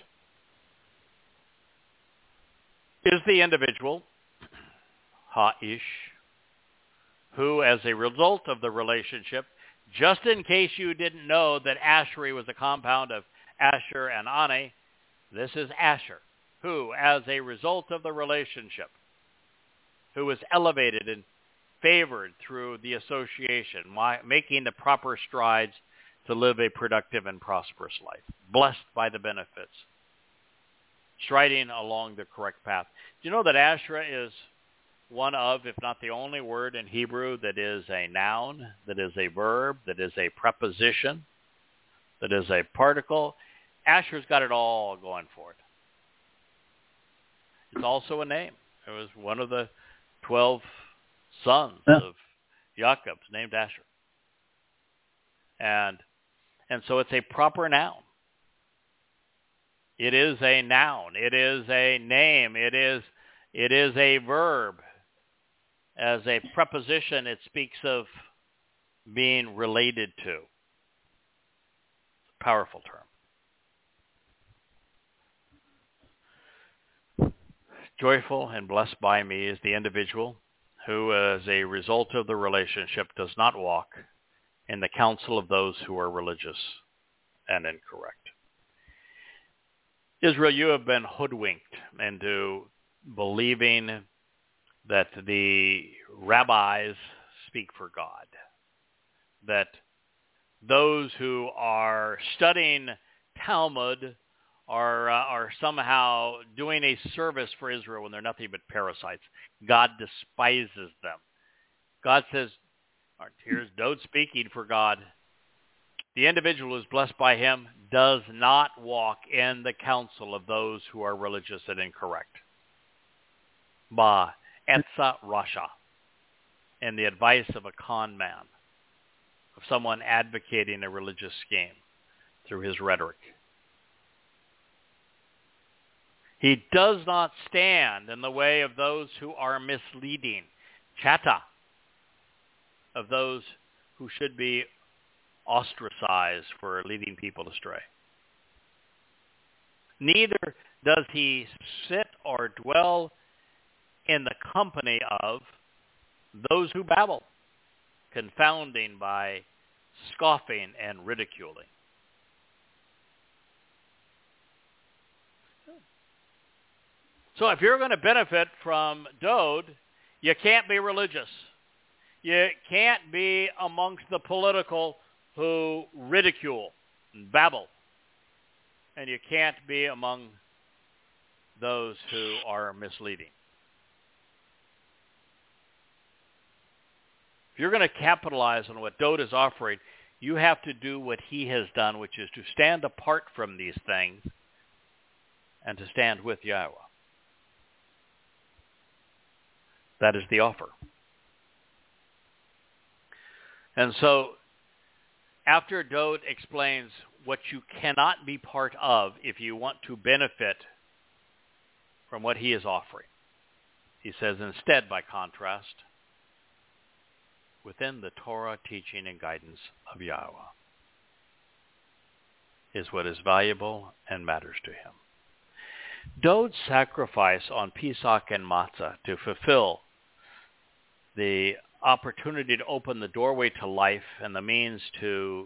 Is the individual, Ha-ish, who, as a result of the relationship, just in case you didn't know that Asheri was a compound of Asher and Ani, this is Asher, who, as a result of the relationship, who was elevated and favored through the association, making the proper strides to live a productive and prosperous life, blessed by the benefits, striding along the correct path. Do you know that Asherah is one of, if not the only word in Hebrew that is a noun, that is a verb, that is a preposition, that is a particle? Asher's got it all going for it. It's also a name. It was one of the twelve sons yeah. of Jacob, named Asher. And and so it's a proper noun. It is a noun. It is a name. It is it is a verb. As a preposition, it speaks of being related to. It's a powerful term. Joyful and blessed by me is the individual who, as a result of the relationship, does not walk in the counsel of those who are religious and incorrect. Israel, you have been hoodwinked into believing that the rabbis speak for God, that those who are studying Talmud are uh, are somehow doing a service for Israel when they're nothing but parasites. God despises them. God says, here's Dode speaking for God, the individual who is blessed by him does not walk in the counsel of those who are religious and incorrect. Ba etza rasha, and the advice of a con man, of someone advocating a religious scheme through his rhetoric. He does not stand in the way of those who are misleading, chata, of those who should be ostracized for leading people astray. Neither does he sit or dwell in the company of those who babble, confounding by scoffing and ridiculing. So if you're going to benefit from Dode, you can't be religious. You can't be amongst the political who ridicule and babble. And you can't be among those who are misleading. If you're going to capitalize on what Dode is offering, you have to do what he has done, which is to stand apart from these things and to stand with Yahweh. That is the offer. And so, after Dode explains what you cannot be part of if you want to benefit from what he is offering, he says, instead, by contrast, within the Torah teaching and guidance of Yahweh is what is valuable and matters to him. Dode's sacrifice on Pesach and Matzah to fulfill the opportunity to open the doorway to life and the means to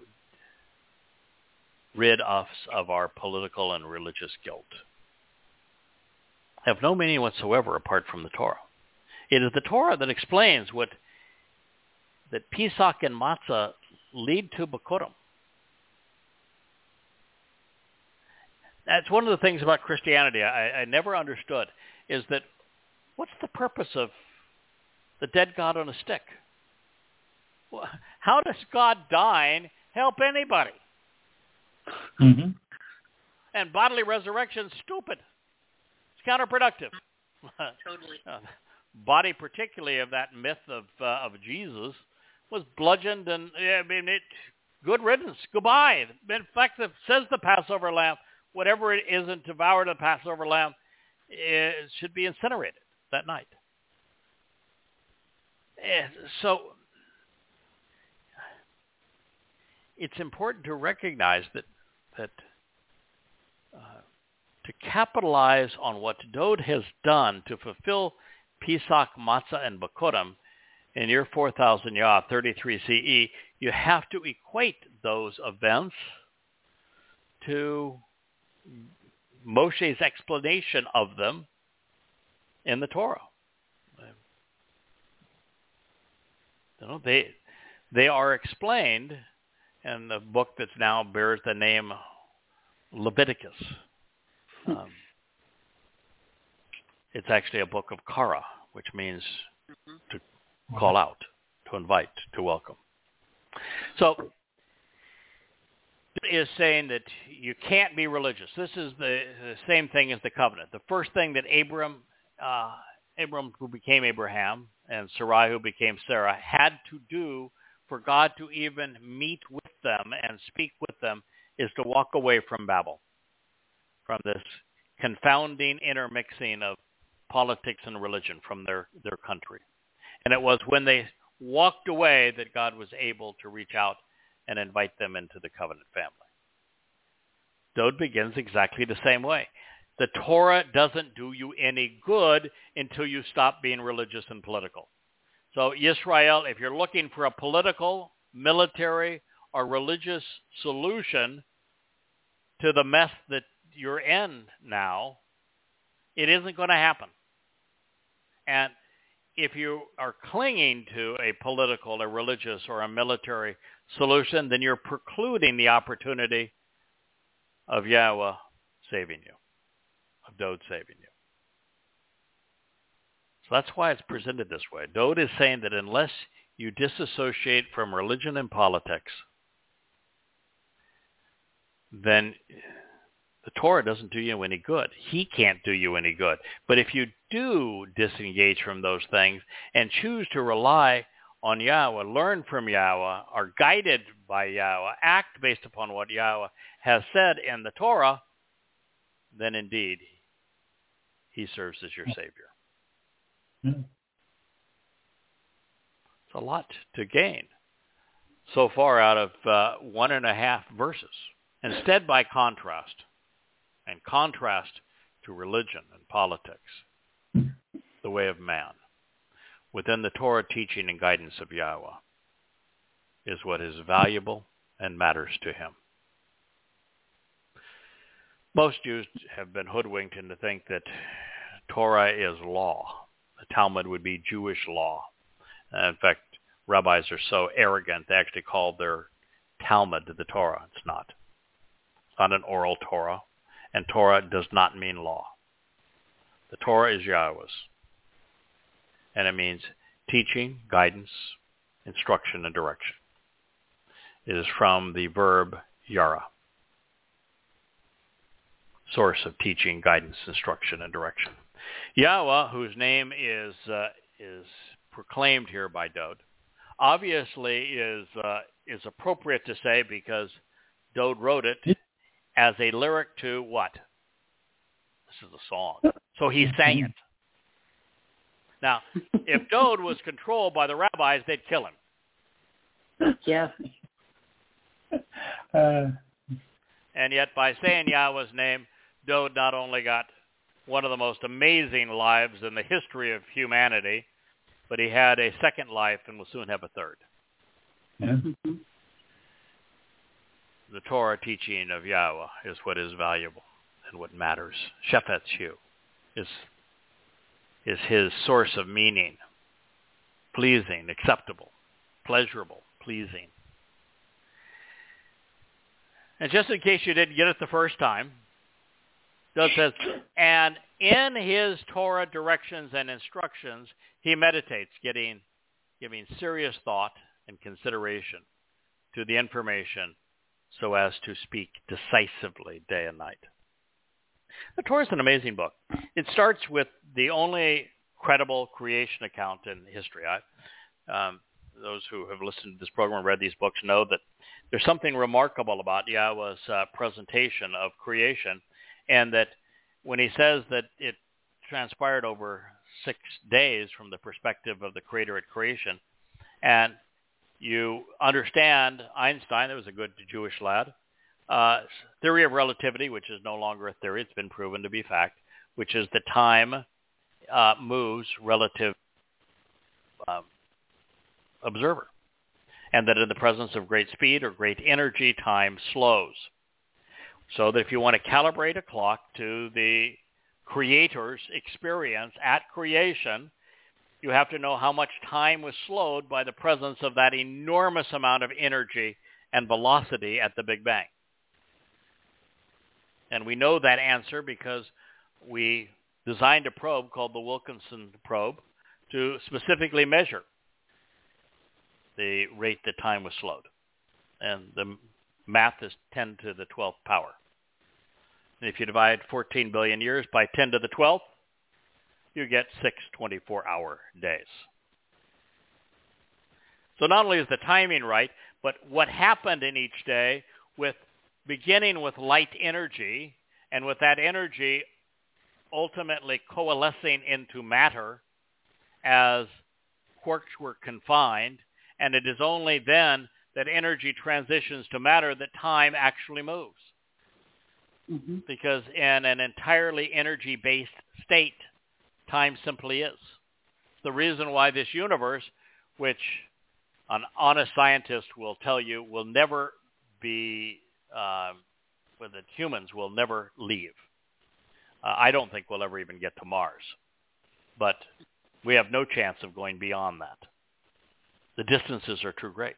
rid us of our political and religious guilt have no meaning whatsoever apart from the Torah. It is the Torah that explains what that Pesach and Matzah lead to Bikurim. That's one of the things about Christianity I, I never understood, is that what's the purpose of the dead God on a stick? How does God dying help anybody? Mm-hmm. And bodily resurrection is stupid. It's counterproductive. Totally. Uh, body, particularly of that myth of uh, of Jesus, was bludgeoned, and I mean, it, good riddance, goodbye. In fact, it says the Passover lamb, whatever it isn't devoured the Passover lamb, it should be incinerated that night. And so it's important to recognize that that uh, to capitalize on what Dode has done to fulfill Pesach, Matzah, and Bikurim in year four thousand Yah, thirty-three C E, you have to equate those events to Moshe's explanation of them in the Torah. You know, they they are explained in the book that now bears the name Leviticus. Um, it's actually a book of Kara, which means to call out, to invite, to welcome. So it is saying that you can't be religious. This is the, the same thing as the covenant. The first thing that Abram, uh, Abram who became Abraham, and Sarai who became Sarah, had to do for God to even meet with them and speak with them is to walk away from Babel, from this confounding intermixing of politics and religion from their, their country. And it was when they walked away that God was able to reach out and invite them into the covenant family. Dode begins exactly the same way. The Torah doesn't do you any good until you stop being religious and political. So Israel, if you're looking for a political, military, or religious solution to the mess that you're in now, it isn't going to happen. And if you are clinging to a political, a religious, or a military solution, then you're precluding the opportunity of Yahweh saving you, of Dowd saving you. So that's why it's presented this way. Dowd is saying that unless you disassociate from religion and politics, then the Torah doesn't do you any good. He can't do you any good. But if you do disengage from those things and choose to rely on Yahweh, learn from Yahweh, are guided by Yahweh, act based upon what Yahweh has said in the Torah, then indeed he serves as your Savior. Mm-hmm. It's a lot to gain so far out of uh, one and a half verses. Instead, by contrast, and contrast to religion and politics, the way of man, within the Torah teaching and guidance of Yahweh, is what is valuable and matters to him. Most Jews have been hoodwinked into think that Torah is law. The Talmud would be Jewish law. Uh, in fact, rabbis are so arrogant they actually call their Talmud the Torah. It's not. It's not an oral Torah, and Torah does not mean law. The Torah is Yahweh's, and it means teaching, guidance, instruction, and direction. It is from the verb yara, source of teaching, guidance, instruction, and direction. Yahweh, whose name is uh, is proclaimed here by Dowd, obviously is uh, is appropriate to say because Dowd wrote it as a lyric to what? This is a song. So he sang it. Now, if Dowd was controlled by the rabbis, they'd kill him. Yeah. Uh, and yet by saying Yahweh's name, Dowd not only got one of the most amazing lives in the history of humanity, but he had a second life and will soon have a third. yeah. The Torah teaching of Yahweh is what is valuable and what matters. Shephet's Hu is, is his source of meaning, pleasing, acceptable, pleasurable, pleasing. And just in case you didn't get it the first time, Dowd says, and in his Torah directions and instructions, he meditates, getting, giving serious thought and consideration to the information so as to speak decisively day and night. The Torah is an amazing book. It starts with the only credible creation account in history. I, um, those who have listened to this program and read these books know that there's something remarkable about Yahweh's uh, presentation of creation, and that when he says that it transpired over six days from the perspective of the Creator at creation, and you understand Einstein, that was a good Jewish lad, uh, theory of relativity, which is no longer a theory, it's been proven to be fact, which is that time uh, moves relative um, observer, and that in the presence of great speed or great energy, time slows. So that if you want to calibrate a clock to the Creator's experience at creation, you have to know how much time was slowed by the presence of that enormous amount of energy and velocity at the Big Bang. And we know that answer because we designed a probe called the Wilkinson probe to specifically measure the rate that time was slowed. And the math is ten to the twelfth power. And if you divide fourteen billion years by ten to the twelfth, you get six twenty-four hour days. So not only is the timing right, but what happened in each day, with beginning with light energy, and with that energy ultimately coalescing into matter as quarks were confined, and it is only then that energy transitions to matter that time actually moves. Mm-hmm. Because in an entirely energy-based state, time simply is. The reason why this universe, which an honest scientist will tell you will never be, uh, well, that humans will never leave. Uh, I don't think we'll ever even get to Mars. But We have no chance of going beyond that. The distances are too great.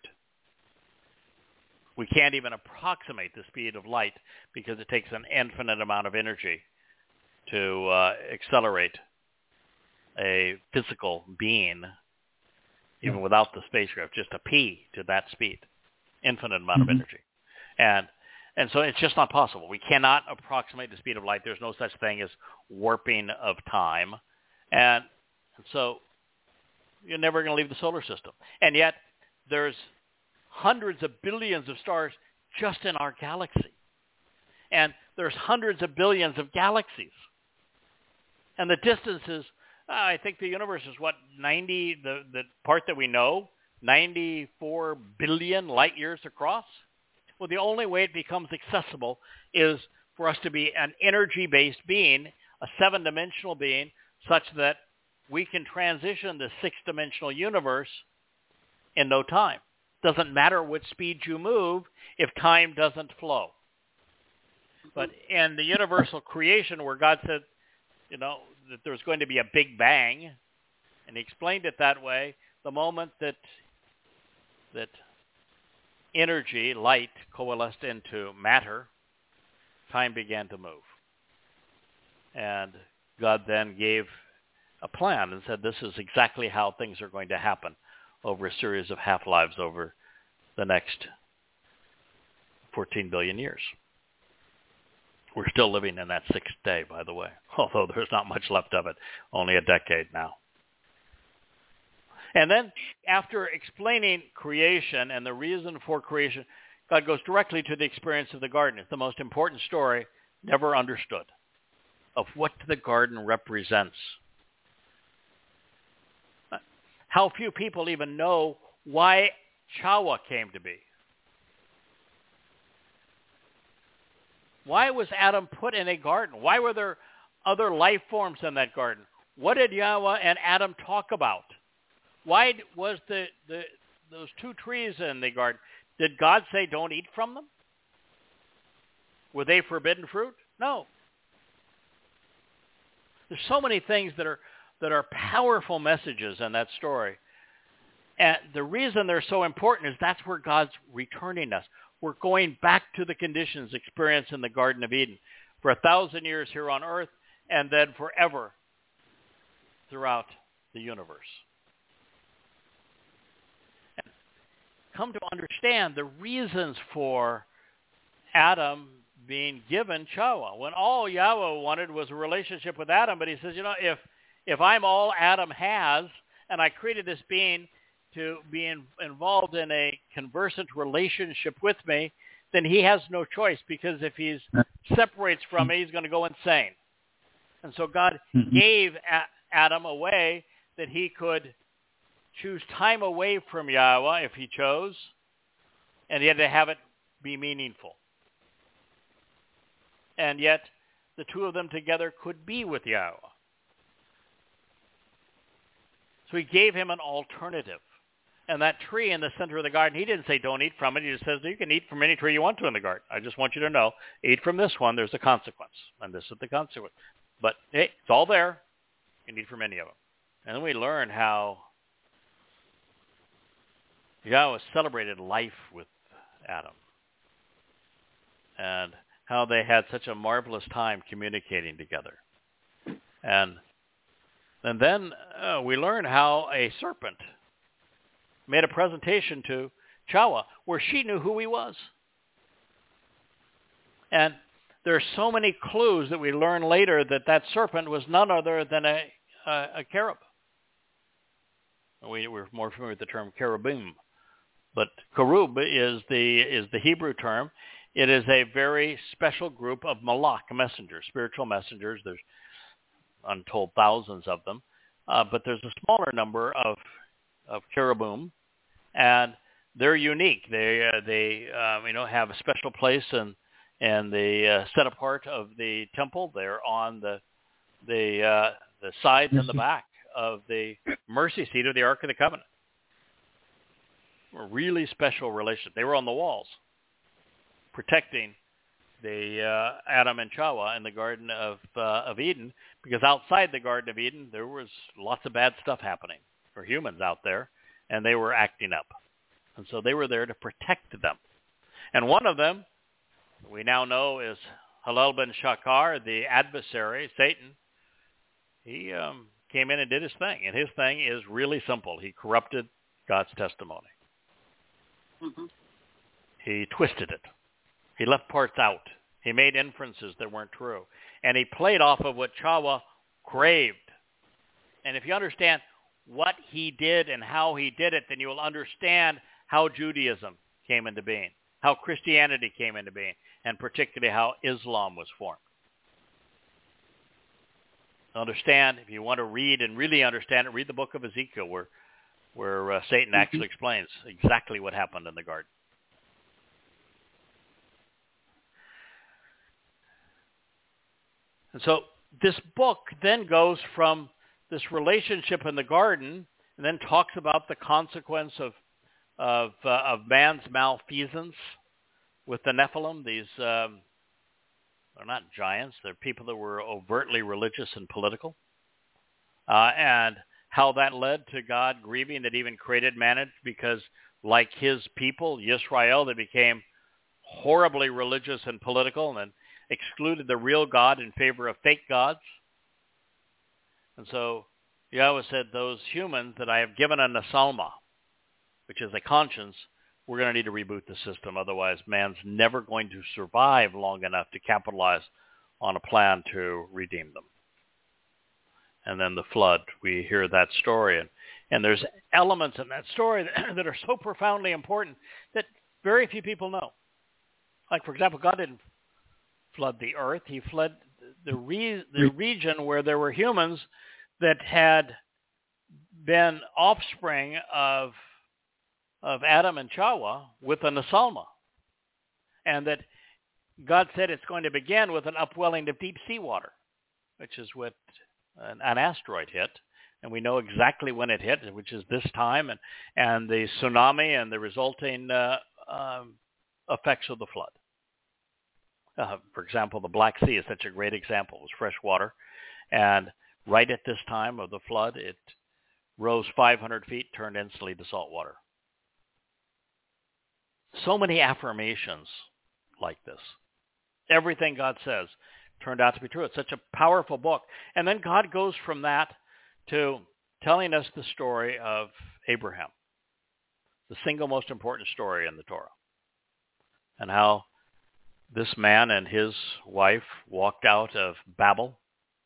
We can't even approximate the speed of light because it takes an infinite amount of energy to uh, accelerate a physical being, even without the spacecraft, just a pea to that speed, infinite amount Mm-hmm. of energy. And and so it's just not possible. We cannot approximate the speed of light. There's no such thing as warping of time. And so you're never going to leave the solar system. And yet there's hundreds of billions of stars just in our galaxy. And there's hundreds of billions of galaxies. And the distances, uh, I think the universe is what, ninety, the, the part that we know, ninety-four billion light years across? Well, the only way it becomes accessible is for us to be an energy-based being, a seven-dimensional being, such that we can transition the six-dimensional universe in no time. Doesn't matter what speed you move if time doesn't flow. But in the universal creation where God said, you know, that there's going to be a big bang, and he explained it that way, the moment that that energy, light, coalesced into matter, time began to move. And God then gave a plan and said, this is exactly how things are going to happen over a series of half-lives over the next fourteen billion years. We're still living in that sixth day, by the way, although there's not much left of it, only a decade now. And then after explaining creation and the reason for creation, God goes directly to the experience of the garden. It's the most important story never understood of what the garden represents. How few people even know why Chawa came to be. Why was Adam put in a garden? Why were there other life forms in that garden? What did Yahweh and Adam talk about? Why was the, the those two trees in the garden? Did God say don't eat from them? Were they forbidden fruit? No. There's so many things that are that are powerful messages in that story. And the reason they're so important is that's where God's returning us. We're going back to the conditions experienced in the Garden of Eden for a thousand years here on earth and then forever throughout the universe. And come to understand the reasons for Adam being given Chawa. When all Yahweh wanted was a relationship with Adam, but he says, you know, if if I'm all Adam has and I created this being to be in, involved in a conversant relationship with me, then he has no choice, because if he separates from me, he's going to go insane. And so God mm-hmm. gave a- Adam a way that he could choose time away from Yahweh if he chose, and he had to have it be meaningful. And yet the two of them together could be with Yahweh. So he gave him an alternative. And that tree in the center of the garden, he didn't say don't eat from it. He just says you can eat from any tree you want to in the garden. I just want you to know, eat from this one, there's a consequence. And this is the consequence. But hey, it's all there. You can eat from any of them. And then we learn how Yahweh celebrated life with Adam. And how they had such a marvelous time communicating together. And, and then uh, we learn how a serpent made a presentation to Chawa where she knew who he was. And there are so many clues that we learn later that that serpent was none other than a, a, a cherub. We, we're more familiar with the term cherubim. But cherub is the is the Hebrew term. It is a very special group of malach messengers, spiritual messengers. There's untold thousands of them. Uh, but there's a smaller number of of cherubim, and they're unique. They uh, they um, you know have a special place and and they uh, set apart of the temple. They're on the the uh, the sides and the back of the mercy seat of the Ark of the Covenant. A really special relation. They were on the walls, protecting the uh, Adam and Chawa in the Garden of uh, of Eden, because outside the Garden of Eden there was lots of bad stuff happening for humans out there, and they were acting up, and so they were there to protect them. And one of them, we now know, is Halel ben Shakar, the adversary, Satan. He um, came in and did his thing, and his thing is really simple. He corrupted God's testimony. Mm-hmm. He twisted it. He left parts out. He made inferences that weren't true. And he played off of what Chawa craved. And if you understand what he did and how he did it, then you will understand how Judaism came into being, how Christianity came into being, and particularly how Islam was formed. Understand, if you want to read and really understand it, read the book of Ezekiel, where, where uh, Satan Mm-hmm. actually explains exactly what happened in the garden. And so this book then goes from this relationship in the garden and then talks about the consequence of of, uh, of man's malfeasance with the Nephilim. These um, they're not giants; they're people that were overtly religious and political, uh, and how that led to God grieving that even created man, because like His people, Yisrael, they became horribly religious and political, and then excluded the real God in favor of fake gods. And so Yahweh said, those humans that I have given a nasalma, which is a conscience, we're going to need to reboot the system. Otherwise, man's never going to survive long enough to capitalize on a plan to redeem them. And then the flood, we hear that story. And, and there's elements in that story that, that are so profoundly important that very few people know. Like, for example, God didn't flood the earth. He fled the re- the region where there were humans that had been offspring of of Adam and Chawa with a nasalma, and that God said it's going to begin with an upwelling of deep sea water, which is what an, an asteroid hit, and we know exactly when it hit, which is this time, and and the tsunami and the resulting uh, um, effects of the flood. Uh, for example, the Black Sea is such a great example. It was fresh water, and right at this time of the flood, it rose five hundred feet, turned instantly to salt water. So many affirmations like this. Everything God says turned out to be true. It's such a powerful book. And then God goes from that to telling us the story of Abraham, the single most important story in the Torah, and how this man and his wife walked out of Babel,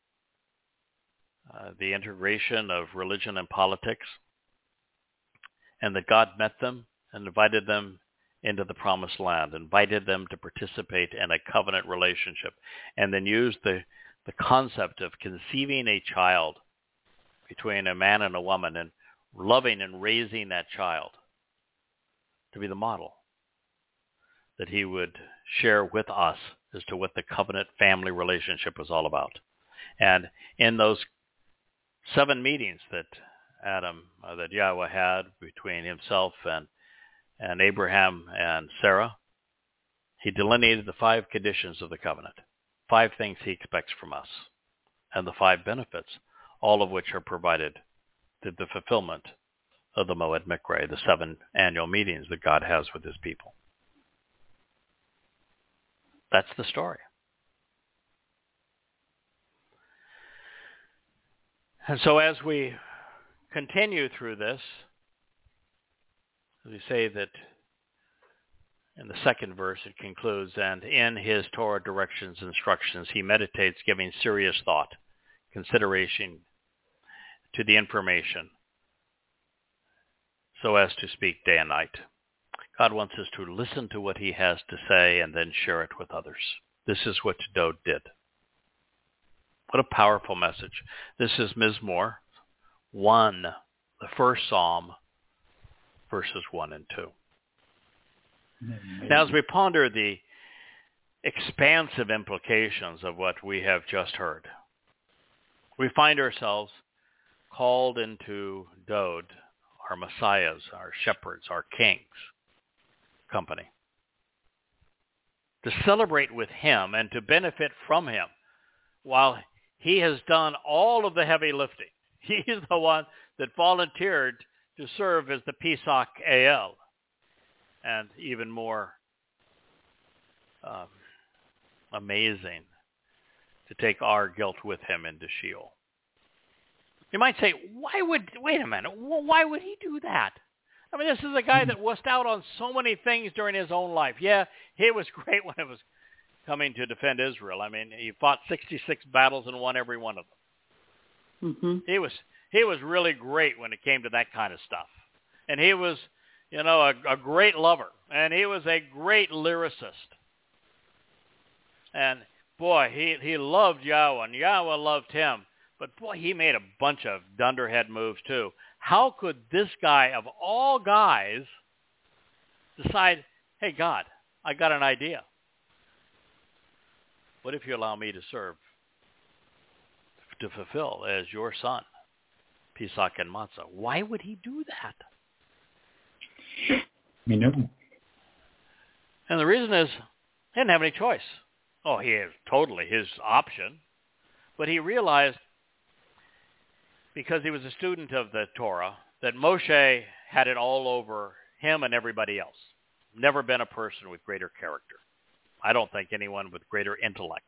uh, the integration of religion and politics, and that God met them and invited them into the promised land, invited them to participate in a covenant relationship, and then used the, the concept of conceiving a child between a man and a woman and loving and raising that child to be the model that he would share with us as to what the covenant family relationship was all about. And in those seven meetings that Adam, uh, that Yahweh had between himself and, and Abraham and Sarah, he delineated the five conditions of the covenant, five things he expects from us, and the five benefits, all of which are provided through the fulfillment of the Moed Mikra, the seven annual meetings that God has with his people. That's the story. And so as we continue through this, we say that in the second verse it concludes, and in his Torah directions, instructions, he meditates, giving serious thought, consideration to the information, so as to speak day and night. God wants us to listen to what he has to say and then share it with others. This is what Dode did. What a powerful message. This is Mizmor one, the first psalm, verses one and two. Amazing. Now, as we ponder the expansive implications of what we have just heard, we find ourselves called into Dode, our messiahs, our shepherds, our kings company. to celebrate with him and to benefit from him while he has done all of the heavy lifting. He's the one that volunteered to serve as the Pesach El, and even more um, amazing, to take our guilt with him into Sheol. You might say, why would, wait a minute, why would he do that? I mean, this is a guy that wussed out on so many things during his own life. Yeah, he was great when it was coming to defend Israel. I mean, he fought sixty-six battles and won every one of them. Mm-hmm. He was he was really great when it came to that kind of stuff. And he was, you know, a, a great lover. And he was a great lyricist. And, boy, he, he loved Yahweh, and Yahweh loved him. But, boy, he made a bunch of dunderhead moves, too. How could this guy, of all guys, decide, hey, God, I got an idea. What if you allow me to serve, to fulfill as your son, Pesach and Matzah? Why would he do that? You know. And the reason is he didn't have any choice. Oh, he is totally his option. But he realized, because he was a student of the Torah, that Moshe had it all over him and everybody else. Never been a person with greater character. I don't think anyone with greater intellect.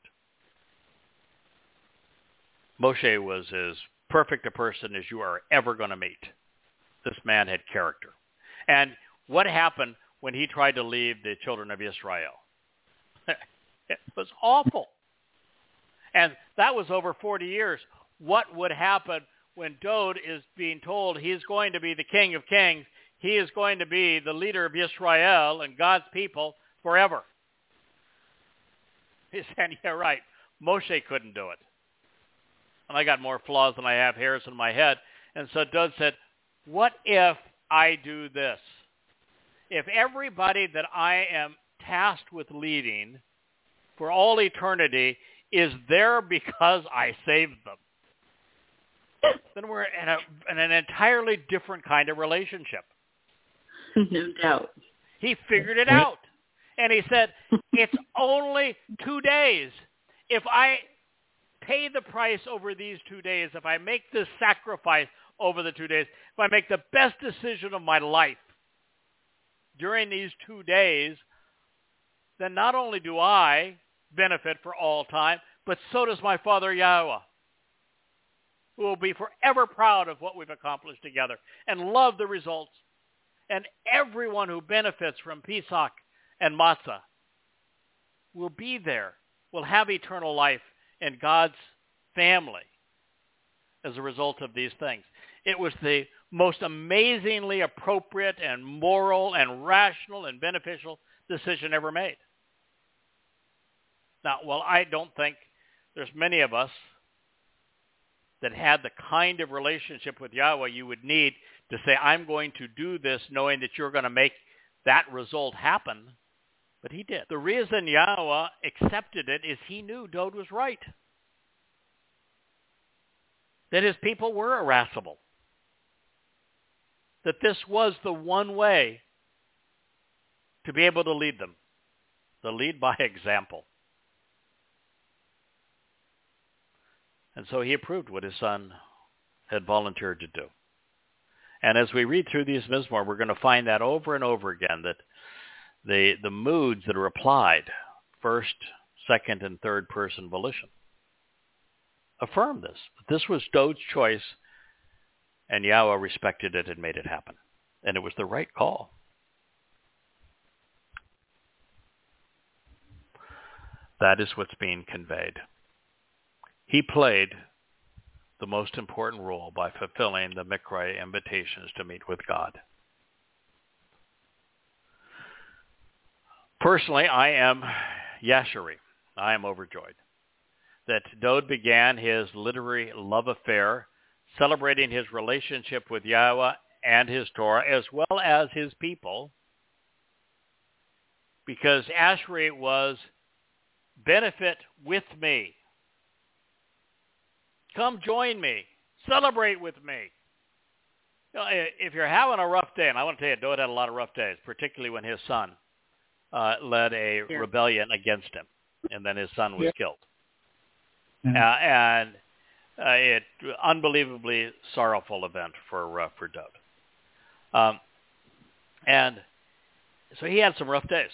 Moshe was as perfect a person as you are ever going to meet. This man had character. And what happened when he tried to lead the children of Israel? It was awful. And that was over forty years. What would happen when Dod is being told he's going to be the King of Kings, he is going to be the leader of Israel and God's people forever? He said, yeah, right. Moshe couldn't do it. And I got more flaws than I have hairs in my head. And so Dod said, what if I do this? If everybody that I am tasked with leading for all eternity is there because I saved them, then we're in, a, in an entirely different kind of relationship. No doubt. He figured it out. And he said, it's only two days. If I pay the price over these two days, if I make this sacrifice over the two days, if I make the best decision of my life during these two days, then not only do I benefit for all time, but so does my Father Yahweh, who will be forever proud of what we've accomplished together and love the results. And everyone who benefits from Pesach and Matzah will be there, will have eternal life in God's family as a result of these things. It was the most amazingly appropriate and moral and rational and beneficial decision ever made. Now, well, I don't think there's many of us that had the kind of relationship with Yahweh you would need to say, I'm going to do this knowing that you're going to make that result happen. But he did. The reason Yahweh accepted it is he knew Dod was right. That his people were irascible. That this was the one way to be able to lead them. To lead by example. And so he approved what his son had volunteered to do. And as we read through these Mizmor, we're going to find that over and over again, that the the moods that are applied, first, second, and third person volition, affirm this. This was Dod's choice, and Yahweh respected it and made it happen. And it was the right call. That is what's being conveyed. He played the most important role by fulfilling the Mikra invitations to meet with God. Personally, I am Yashari. I am overjoyed that Dod began his literary love affair celebrating his relationship with Yahweh and his Torah as well as his people, because Ashri was benefit with me. Come join me. Celebrate with me. You know, if you're having a rough day, and I want to tell you, Dod had a lot of rough days, particularly when his son uh, led a Yeah. rebellion against him, and then his son was Yeah. killed. Yeah. Uh, and uh, it unbelievably sorrowful event for uh, for Dowd. Um, and so he had some rough days.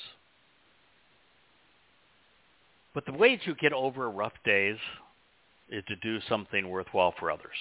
But the way to get over rough days is to do something worthwhile for others.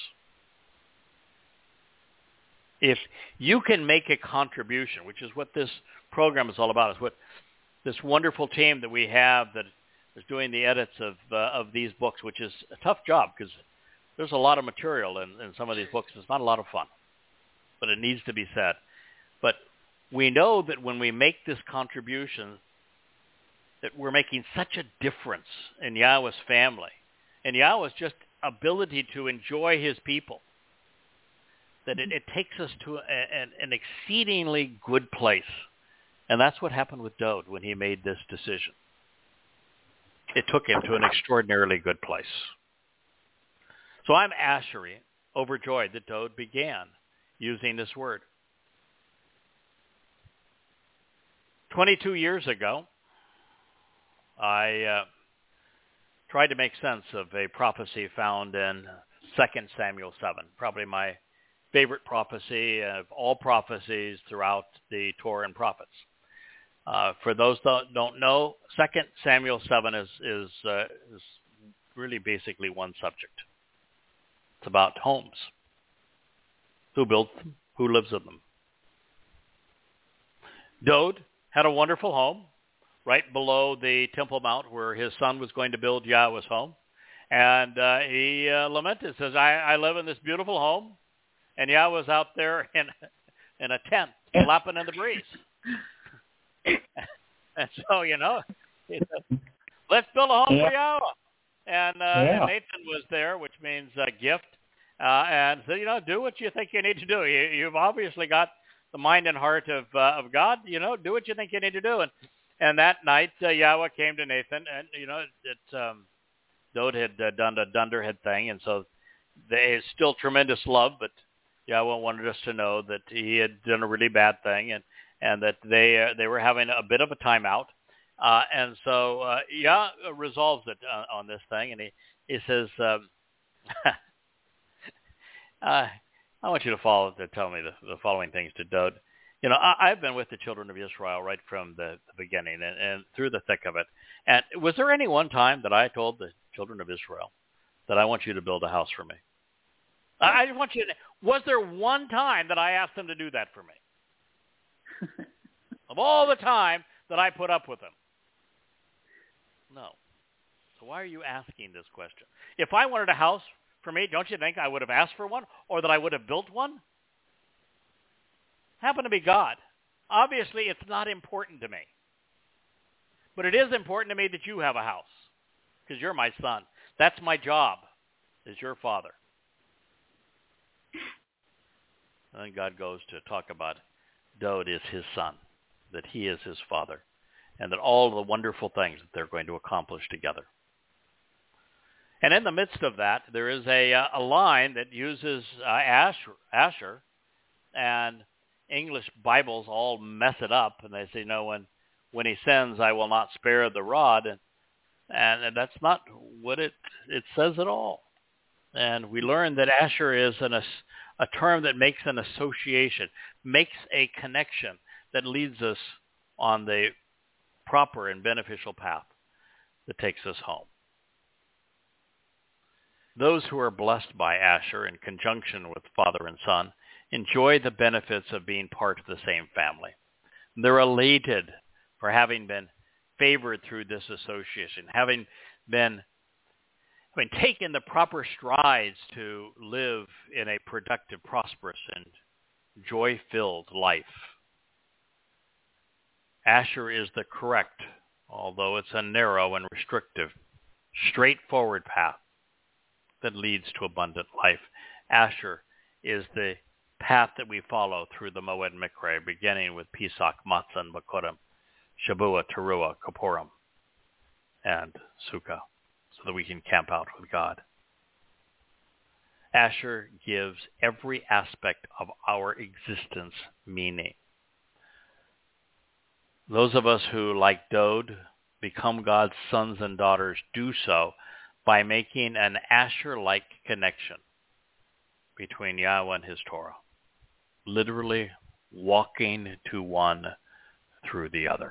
If you can make a contribution, which is what this program is all about, is what this wonderful team that we have that is doing the edits of uh, of these books, which is a tough job because there's a lot of material in, in some of these books. It's not a lot of fun, but it needs to be said. But we know that when we make this contribution, that we're making such a difference in Yahweh's family and Yahweh's just ability to enjoy his people, that it, it takes us to a, an, an exceedingly good place. And that's what happened with Dowd when he made this decision. It took him to an extraordinarily good place. So I'm Ashery, overjoyed that Dowd began using this word. twenty-two years ago, I uh, tried to make sense of a prophecy found in Second Samuel seven, probably my favorite prophecy of all prophecies throughout the Torah and prophets. Uh, for those that don't know, Second Samuel seven is is, uh, is really basically one subject. It's about homes. Who built them? Who lives in them? Dowd had a wonderful home right below the Temple Mount where his son was going to build Yahweh's home. And uh, he uh, lamented, says, I, I live in this beautiful home, and Yahweh's out there in, in a tent, flapping in the breeze. And so, you know, he said, let's build a home yeah. for Yahweh. And, uh, yeah. and Nathan was there, which means uh, gift. Uh, and said, you know, do what you think you need to do. You, you've obviously got the mind and heart of uh, of God. You know, do what you think you need to do. And and that night, uh, Yahweh came to Nathan, and you know, it um, Dowd had uh, done a dunderhead thing, and so they still tremendous love, but Yahweh wanted us to know that he had done a really bad thing, and and that they uh, they were having a bit of a timeout. Uh, and so uh, Yah resolves it uh, on this thing, and he he says. Um, Uh, I want you to follow to tell me the, the following things to Dowd. You know, I, I've been with the children of Israel right from the, the beginning and, and through the thick of it. And was there any one time that I told the children of Israel that I want you to build a house for me? I, I just want you to. Was there one time that I asked them to do that for me? Of all the time that I put up with them, no. So why are you asking this question? If I wanted a house for me, don't you think I would have asked for one or that I would have built one? Happened to be God. Obviously, it's not important to me. But it is important to me that you have a house because you're my son. That's my job as your father. And then God goes to talk about Dowd is his son, that he is his father, and that all the wonderful things that they're going to accomplish together. And in the midst of that, there is a, a line that uses uh, Asher, Asher, and English Bibles all mess it up, and they say, no, when, when he sins, I will not spare the rod. And, and that's not what it, it says at all. And we learn that Asher is an, a, a term that makes an association, makes a connection that leads us on the proper and beneficial path that takes us home. Those who are blessed by Asher in conjunction with father and son enjoy the benefits of being part of the same family. They're elated for having been favored through this association, having been having taken the proper strides to live in a productive, prosperous, and joy-filled life. Asher is the correct, although it's a narrow and restrictive, straightforward path that leads to abundant life. Asher is the path that we follow through the Moed Mikra, beginning with Pesach, Matzah, and Bakurim, Shavua, Teruah, Kippurim, and Sukkah, so that we can camp out with God. Asher gives every aspect of our existence meaning. Those of us who, like Dode, become God's sons and daughters do so by making an Asher-like connection between Yahweh and his Torah, literally walking to one through the other.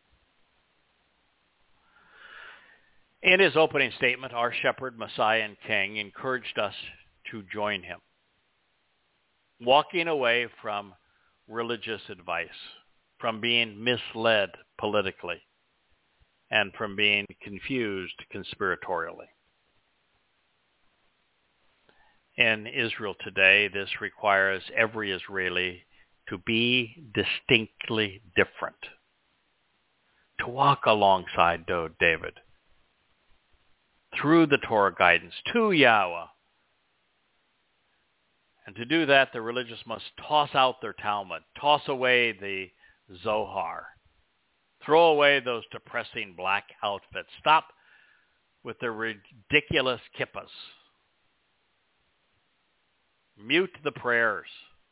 In his opening statement, our shepherd, Messiah, and King encouraged us to join him, walking away from religious advice, from being misled politically, and from being confused conspiratorially. In Israel today, this requires every Israeli to be distinctly different, to walk alongside David through the Torah guidance to Yahweh. And to do that, the religious must toss out their Talmud, toss away the Zohar, throw away those depressing black outfits, stop with their ridiculous kippahs, mute the prayers.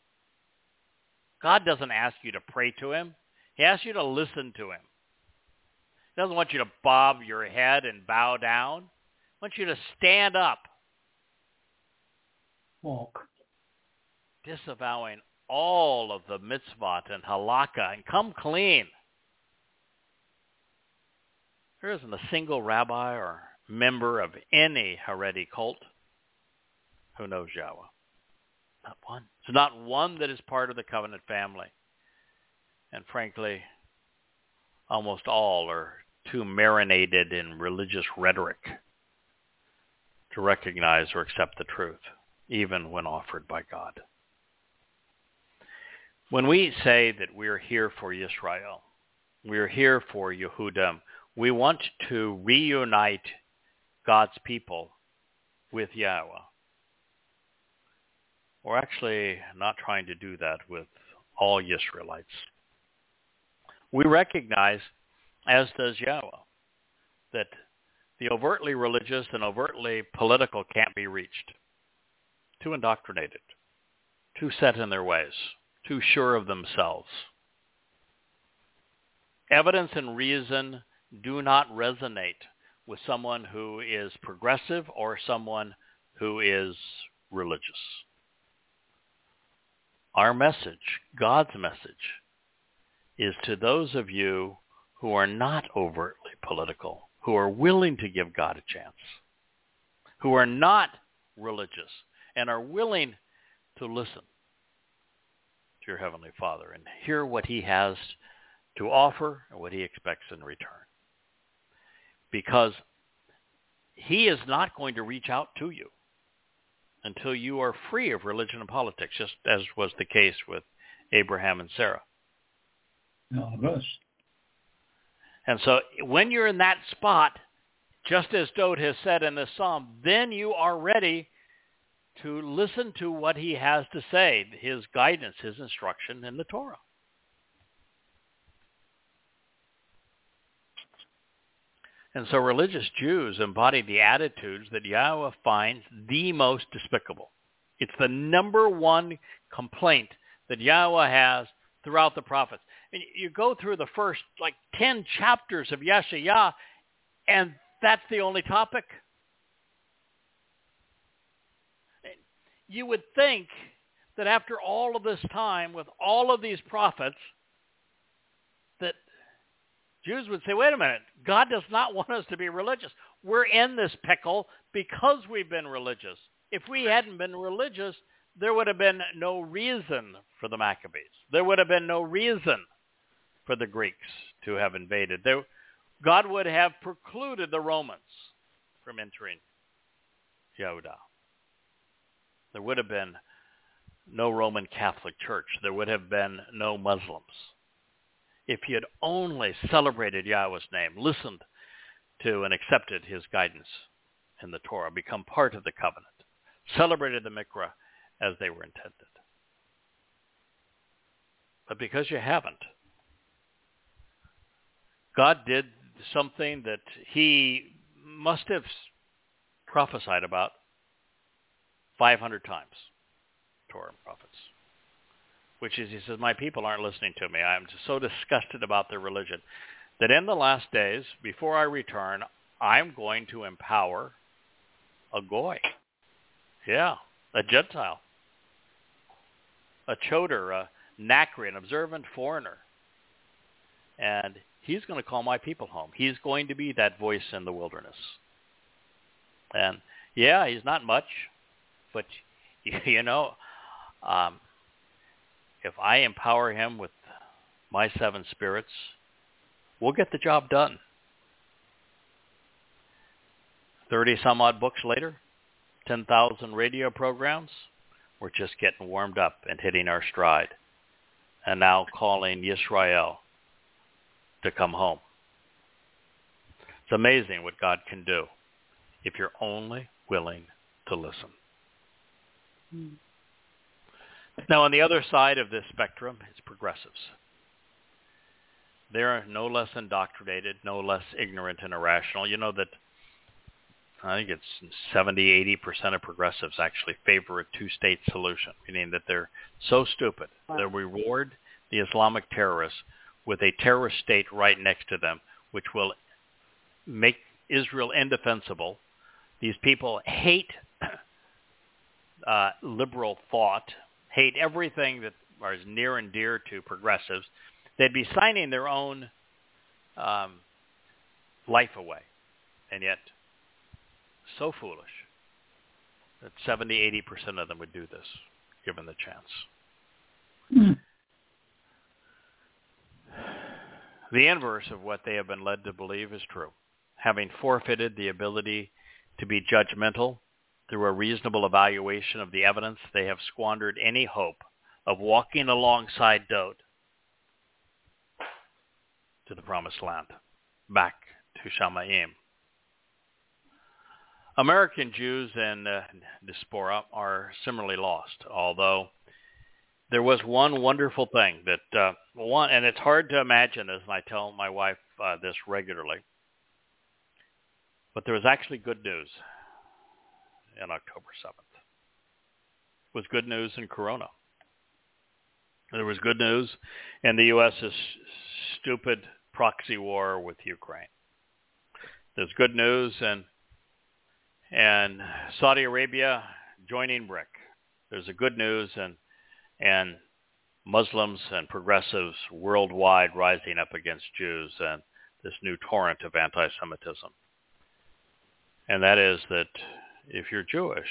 God doesn't ask you to pray to him. He asks you to listen to him. He doesn't want you to bob your head and bow down. He wants you to stand up. Walk. Disavowing all of the mitzvot and halakha and come clean. There isn't a single rabbi or member of any Haredi cult who knows Yahweh. Not one. There's not one that is part of the covenant family. And frankly, almost all are too marinated in religious rhetoric to recognize or accept the truth, even when offered by God. When we say that we are here for Yisrael, we are here for Yehudim, we want to reunite God's people with Yahweh. We're actually not trying to do that with all Yisraelites. We recognize, as does Yahweh, that the overtly religious and overtly political can't be reached. Too indoctrinated, too set in their ways, too sure of themselves. Evidence and reason do not resonate with someone who is progressive or someone who is religious. Our message, God's message, is to those of you who are not overtly political, who are willing to give God a chance, who are not religious and are willing to listen to your Heavenly Father and hear what he has to offer and what he expects in return. Because he is not going to reach out to you until you are free of religion and politics, just as was the case with Abraham and Sarah. No, of us. And so when you're in that spot, just as Dode has said in this psalm, then you are ready to listen to what he has to say, his guidance, his instruction in the Torah. And so religious Jews embody the attitudes that Yahweh finds the most despicable. It's the number one complaint that Yahweh has throughout the prophets. And you go through the first like ten chapters of Yeshayah, and that's the only topic. You would think that after all of this time with all of these prophets, that Jews would say, wait a minute, God does not want us to be religious. We're in this pickle because we've been religious. If we hadn't been religious, there would have been no reason for the Maccabees. There would have been no reason for the Greeks to have invaded. There, God would have precluded the Romans from entering Yehudah. There would have been no Roman Catholic Church. There would have been no Muslims. If you had only celebrated Yahweh's name, listened to and accepted his guidance in the Torah, become part of the covenant, celebrated the Mikra as they were intended. But because you haven't, God did something that he must have prophesied about five hundred times, Torah and prophets. which is, he says, my people aren't listening to me. I'm just so disgusted about their religion that in the last days, before I return, I'm going to empower a goy. Yeah, a Gentile, a choder, a Nakri, an observant foreigner. And he's going to call my people home. He's going to be that voice in the wilderness. And yeah, he's not much, but you know, um, if I empower him with my seven spirits, we'll get the job done. Thirty some odd books later, ten thousand radio programs, we're just getting warmed up and hitting our stride, and now calling Yisrael to come home. It's amazing what God can do if you're only willing to listen. Mm. Now, on the other side of this spectrum is progressives. They're no less indoctrinated, no less ignorant and irrational. You know that I think it's seventy, eighty percent of progressives actually favor a two-state solution, meaning that they're so stupid, wow. They'll reward the Islamic terrorists with a terrorist state right next to them, which will make Israel indefensible. These people hate uh, liberal thought, hate everything that is near and dear to progressives. They'd be signing their own um, life away, and yet so foolish that seventy, eighty percent of them would do this, given the chance. Mm. The inverse of what they have been led to believe is true. Having forfeited the ability to be judgmental through a reasonable evaluation of the evidence, they have squandered any hope of walking alongside Dowd to the promised land, back to Shamayim. American Jews in uh, diaspora are similarly lost, although there was one wonderful thing that, uh, one, and it's hard to imagine this, and I tell my wife uh, this regularly, but there was actually good news in October seventh. It was good news in Corona. There was good news in the U S's stupid proxy war with Ukraine. There's good news in and Saudi Arabia joining BRIC. There's a good news and and Muslims and progressives worldwide rising up against Jews and this new torrent of anti-Semitism. And that is that if you're Jewish,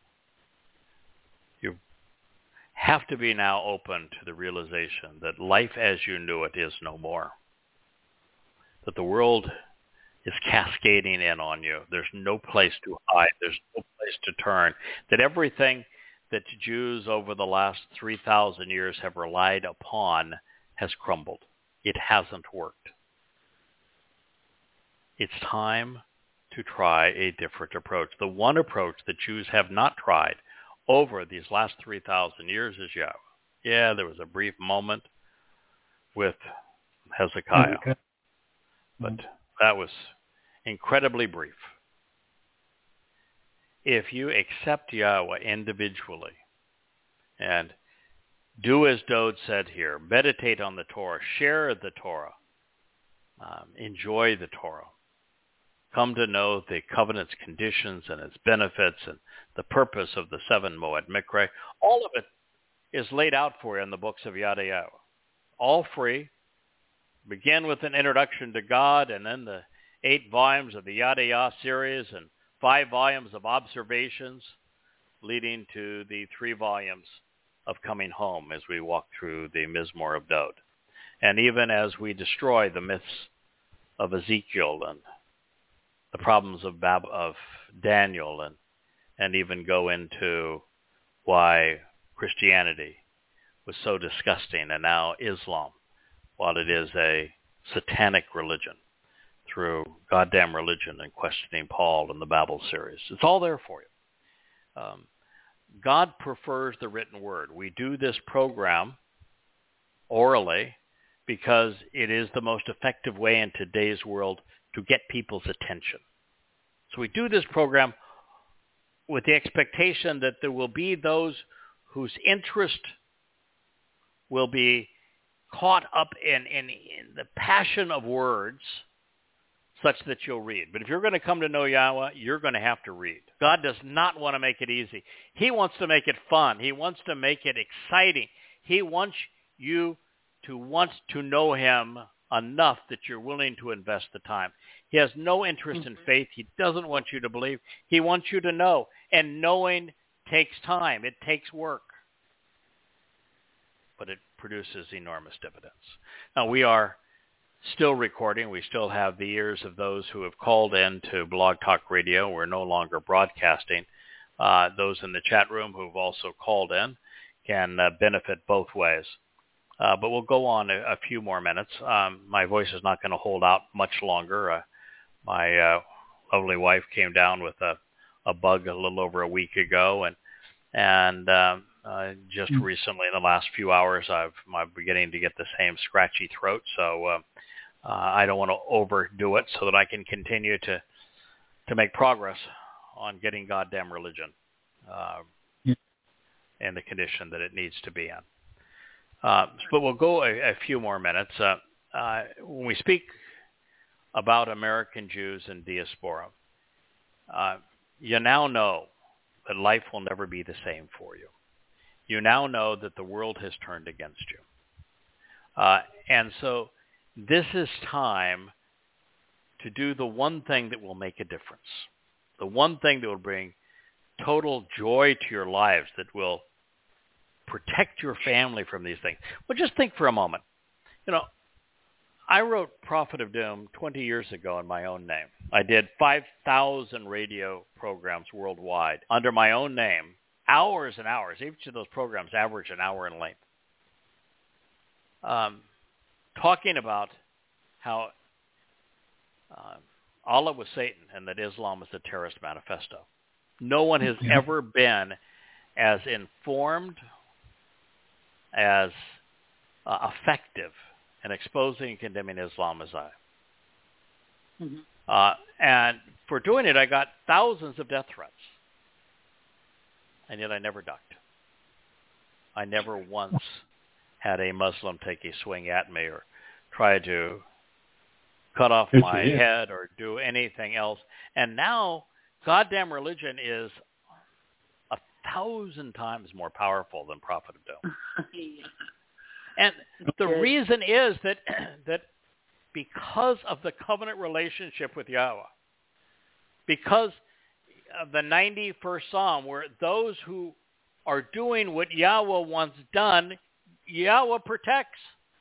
you have to be now open to the realization that life as you knew it is no more. That the world is cascading in on you. There's no place to hide. There's no place to turn. That everything that Jews over the last three thousand years have relied upon has crumbled. It hasn't worked. It's time to try a different approach. The one approach that Jews have not tried over these last three thousand years is Yahweh. Yeah, there was a brief moment with Hezekiah, okay. But that was incredibly brief. If you accept Yahweh individually and do as Dowd said here, meditate on the Torah, share the Torah, um, enjoy the Torah, come to know the covenant's conditions and its benefits and the purpose of the seven Moed Mikra, all of it is laid out for you in the books of Yada, all free. Begin with an introduction to God and then the eight volumes of the Yada series and five volumes of observations leading to the three volumes of Coming Home as we walk through the Mizmor of Dowd. And even as we destroy the myths of Ezekiel and the problems of Bab- of Daniel and, and even go into why Christianity was so disgusting and now Islam, while it is a satanic religion, through Goddamn Religion and Questioning Paul and the Babel series. It's all there for you. Um, God prefers the written word. We do this program orally because it is the most effective way in today's world to get people's attention. So we do this program with the expectation that there will be those whose interest will be caught up in, in, in the passion of words such that you'll read. But if you're going to come to know Yahweh, you're going to have to read. God does not want to make it easy. He wants to make it fun. He wants to make it exciting. He wants you to want to know him enough that you're willing to invest the time. He has no interest mm-hmm. in faith. He doesn't want you to believe. He wants you to know. And knowing takes time. It takes work. But it produces enormous dividends. Now, we are still recording. We still have the ears of those who have called in to Blog Talk Radio. We're no longer broadcasting. Uh, those in the chat room who've also called in can uh, benefit both ways. Uh, but we'll go on a, a few more minutes. Um, my voice is not going to hold out much longer. Uh, my uh, lovely wife came down with a, a bug a little over a week ago, and and um, uh, just mm. recently, in the last few hours, I've I'm beginning to get the same scratchy throat. So uh, uh, I don't want to overdo it, so that I can continue to to make progress on getting goddamn religion uh, yeah. in the condition that it needs to be in. Uh, but we'll go a, a few more minutes. Uh, uh, when we speak about American Jews and diaspora, uh, you now know that life will never be the same for you. You now know that the world has turned against you. Uh, and so this is time to do the one thing that will make a difference, the one thing that will bring total joy to your lives, that will protect your family from these things. Well, just think for a moment. You know, I wrote Prophet of Doom twenty years ago in my own name. I did five thousand radio programs worldwide under my own name, hours and hours. Each of those programs average an hour in length. Um, talking about how uh, Allah was Satan and that Islam is a terrorist manifesto. No one has yeah. ever been as informed, as uh, effective in exposing and condemning Islam as I. Mm-hmm. Uh, and for doing it, I got thousands of death threats. And yet I never ducked. I never once had a Muslim take a swing at me or try to cut off it's my head or do anything else. And now, goddamn religion is a thousand times more powerful than Prophet of Doom. yeah. And the okay. reason is that that because of the covenant relationship with Yahweh, because of the ninety-first Psalm, where those who are doing what Yahweh wants done, Yahweh protects.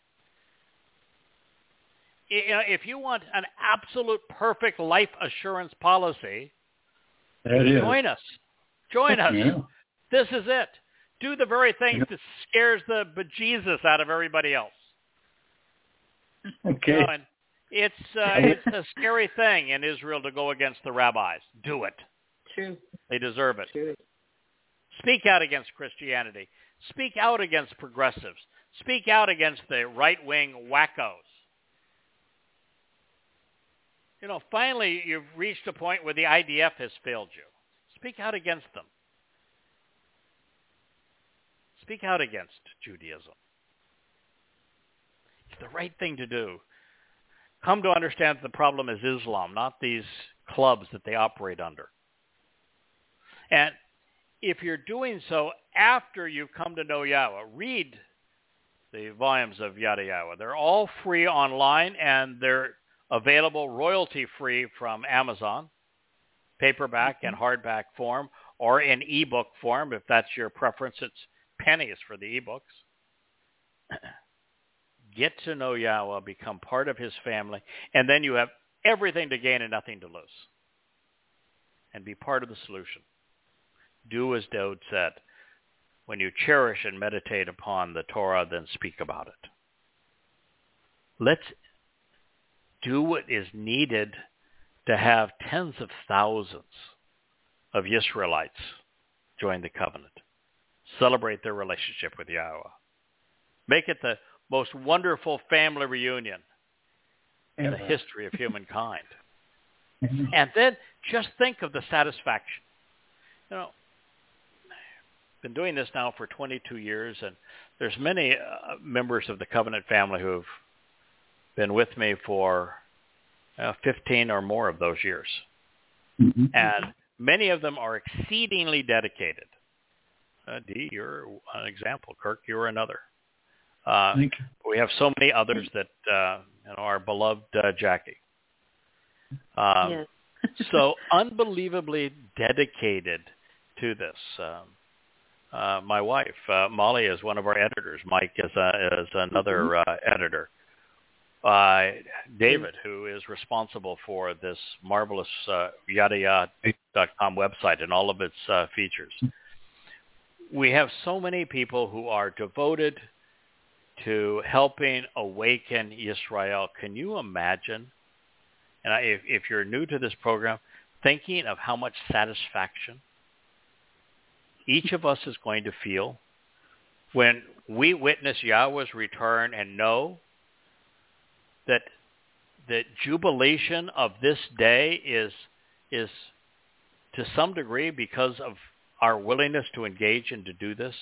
You know, if you want an absolute perfect life assurance policy, join us. Join us. Yeah. This is it. Do the very thing yeah. that scares the bejesus out of everybody else. Okay. You know, and it's uh, it's a scary thing in Israel to go against the rabbis. Do it. True. They deserve it. True. Speak out against Christianity. Speak out against progressives. Speak out against the right-wing wackos. You know, finally, you've reached a point where the I D F has failed you. Speak out against them. Speak out against Judaism. It's the right thing to do. Come to understand that the problem is Islam, not these clubs that they operate under. And if you're doing so after you've come to know Yahweh, read the volumes of Yada Yahweh. They're all free online, and they're available royalty-free from Amazon, paperback and hardback form, or in ebook form, if that's your preference. It's pennies for the ebooks. Get to know Yahweh, become part of his family, and then you have everything to gain and nothing to lose. And be part of the solution. Do as Daud said. When you cherish and meditate upon the Torah, then speak about it. Let's do what is needed to have tens of thousands of Israelites join the covenant. Celebrate their relationship with Yahweh. Make it the most wonderful family reunion in the history of humankind. And then just think of the satisfaction. You know, been doing this now for twenty-two years, and there's many uh, members of the Covenant family who have been with me for uh, fifteen or more of those years. Mm-hmm. And many of them are exceedingly dedicated. Uh, Dee, you're an example. Kirk, you're another. Uh, Thank you. we have so many others that, uh, you know, our beloved uh, Jackie. Um, Yes. so unbelievably dedicated to this. Um, uh, my wife, uh, Molly, is one of our editors. Mike is, uh, is another uh, editor. Uh, David, who is responsible for this marvelous uh, yada yada dot com website and all of its uh, features. We have so many people who are devoted to helping awaken Israel. Can you imagine? And I, if, if you're new to this program, thinking of how much satisfaction each of us is going to feel when we witness Yahweh's return and know that the jubilation of this day is is to some degree because of our willingness to engage and to do this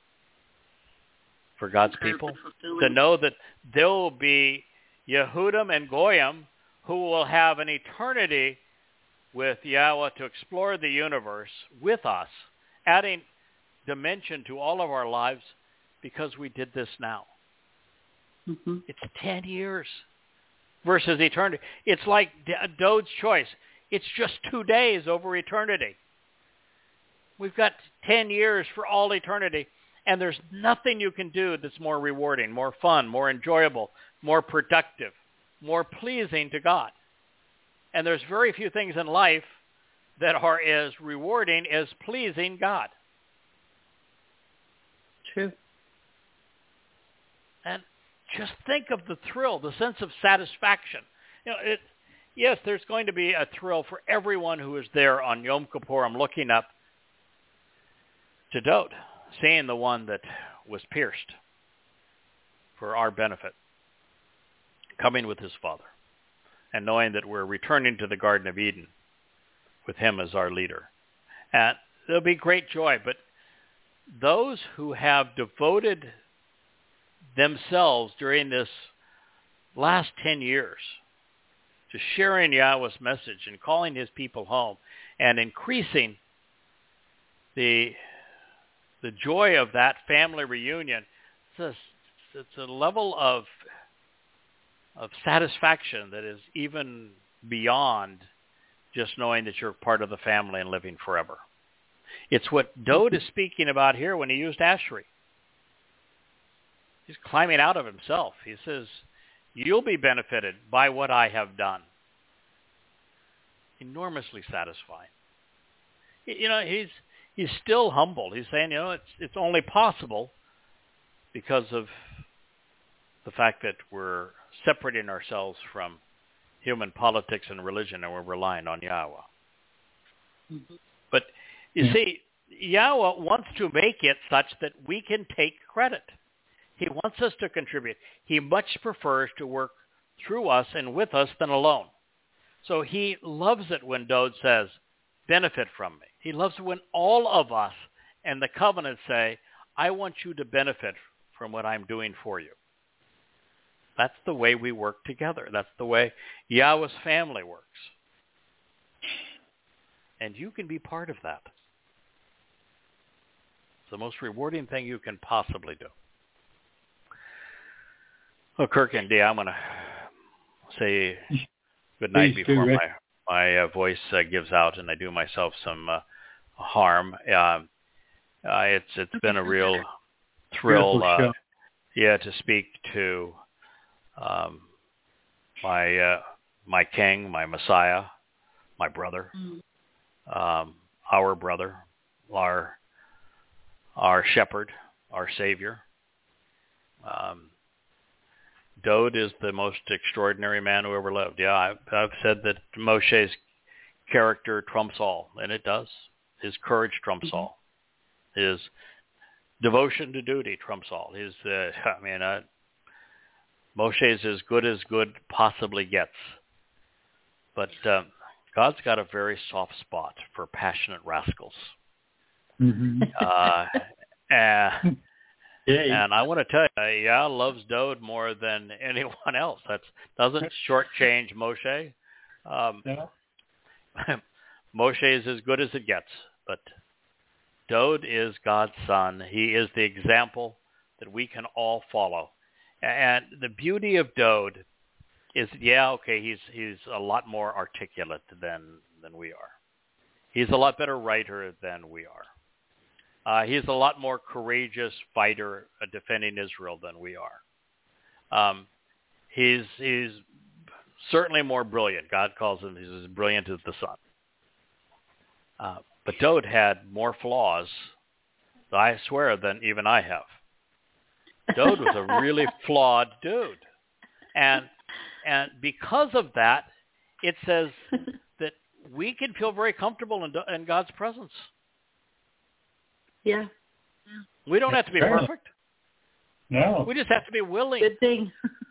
for God's people. To know that there will be Yehudim and Goyim who will have an eternity with Yahweh to explore the universe with us, adding dimension to all of our lives because we did this now. Mm-hmm. It's ten years versus eternity. It's like Dode's choice. It's just two days over eternity. We've got ten years for all eternity, and there's nothing you can do that's more rewarding, more fun, more enjoyable, more productive, more pleasing to God. And there's very few things in life that are as rewarding as pleasing God. True. And just think of the thrill, the sense of satisfaction. You know, it, yes, there's going to be a thrill for everyone who is there on Yom Kippur. I'm looking up to Dode, seeing the one that was pierced for our benefit, coming with his father, and knowing that we're returning to the Garden of Eden with him as our leader. And there'll be great joy, but those who have devoted themselves during this last ten years to sharing Yahweh's message and calling his people home and increasing the the joy of that family reunion, it's a, it's a level of of satisfaction that is even beyond just knowing that you're part of the family and living forever. It's what Dode is speaking about here when he used Ashri. He's climbing out of himself. He says, you'll be benefited by what I have done. Enormously satisfying. You know, he's he's still humble. He's saying, you know, it's it's only possible because of the fact that we're separating ourselves from human politics and religion, and we're relying on Yahweh. Mm-hmm. But you Yeah. see, Yahweh wants to make it such that we can take credit. He wants us to contribute. He much prefers to work through us and with us than alone. So he loves it when Dode says, benefit from me. He loves it when all of us and the covenant say, I want you to benefit from what I'm doing for you. That's the way we work together. That's the way Yahweh's family works. And you can be part of that. It's the most rewarding thing you can possibly do. Well, Kirk and Dee, I'm going to say good night Please before do, Rick. my, my uh, voice uh, gives out and I do myself some uh, harm. Uh, uh, it's It's been a real thrill, Beautiful uh, show. yeah, to speak to um, my uh, my king, my Messiah, my brother, Mm. um, our brother, our our shepherd, our Savior. Um, Dode is the most extraordinary man who ever lived. Yeah, I've, I've said that Moshe's character trumps all, and it does. His courage trumps Mm-hmm. all. His devotion to duty trumps all. His, uh, I mean, uh, Moshe's as good as good possibly gets. But um, God's got a very soft spot for passionate rascals. Mm-hmm. Uh, Uh, Yay. and I want to tell you, Yah loves Dode more than anyone else. That doesn't shortchange Moshe. Um, No. Moshe is as good as it gets, but Dode is God's son. He is the example that we can all follow. And the beauty of Dode is, yeah, okay, he's he's a lot more articulate than than we are. He's a lot better writer than we are. Uh, he's a lot more courageous fighter uh, defending Israel than we are. Um, he's he's certainly more brilliant. God calls him, he's as brilliant as the sun. Uh, but Dode had more flaws, I swear, than even I have. Dode was a really flawed dude. And and because of that, it says that we can feel very comfortable in, in God's presence. Yeah. We don't have to be Sure. perfect. No. We just have to be willing. Good thing.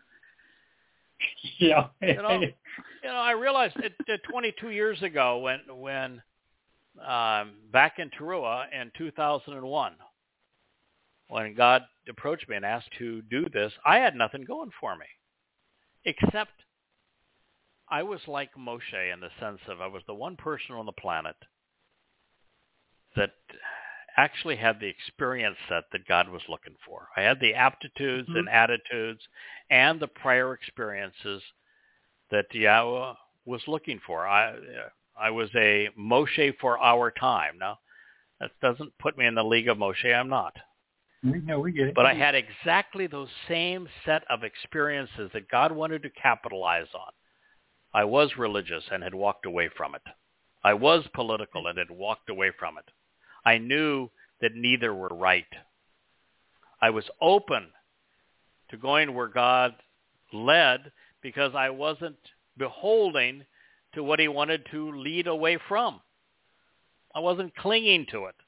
Yeah. You know, you know, I realized it, it twenty-two years ago when when um, back in Teruah in two thousand one, when God approached me and asked to do this, I had nothing going for me, except I was like Moshe in the sense of I was the one person on the planet that actually had the experience set that God was looking for. I had the aptitudes Mm-hmm. and attitudes and the prior experiences that Yahweh was looking for. I I was a Moshe for our time. Now, that doesn't put me in the league of Moshe. I'm not. We know, we get it. But I had exactly those same set of experiences that God wanted to capitalize on. I was religious and had walked away from it. I was political and had walked away from it. I knew that neither were right. I was open to going where God led because I wasn't beholding to what he wanted to lead away from. I wasn't clinging to it.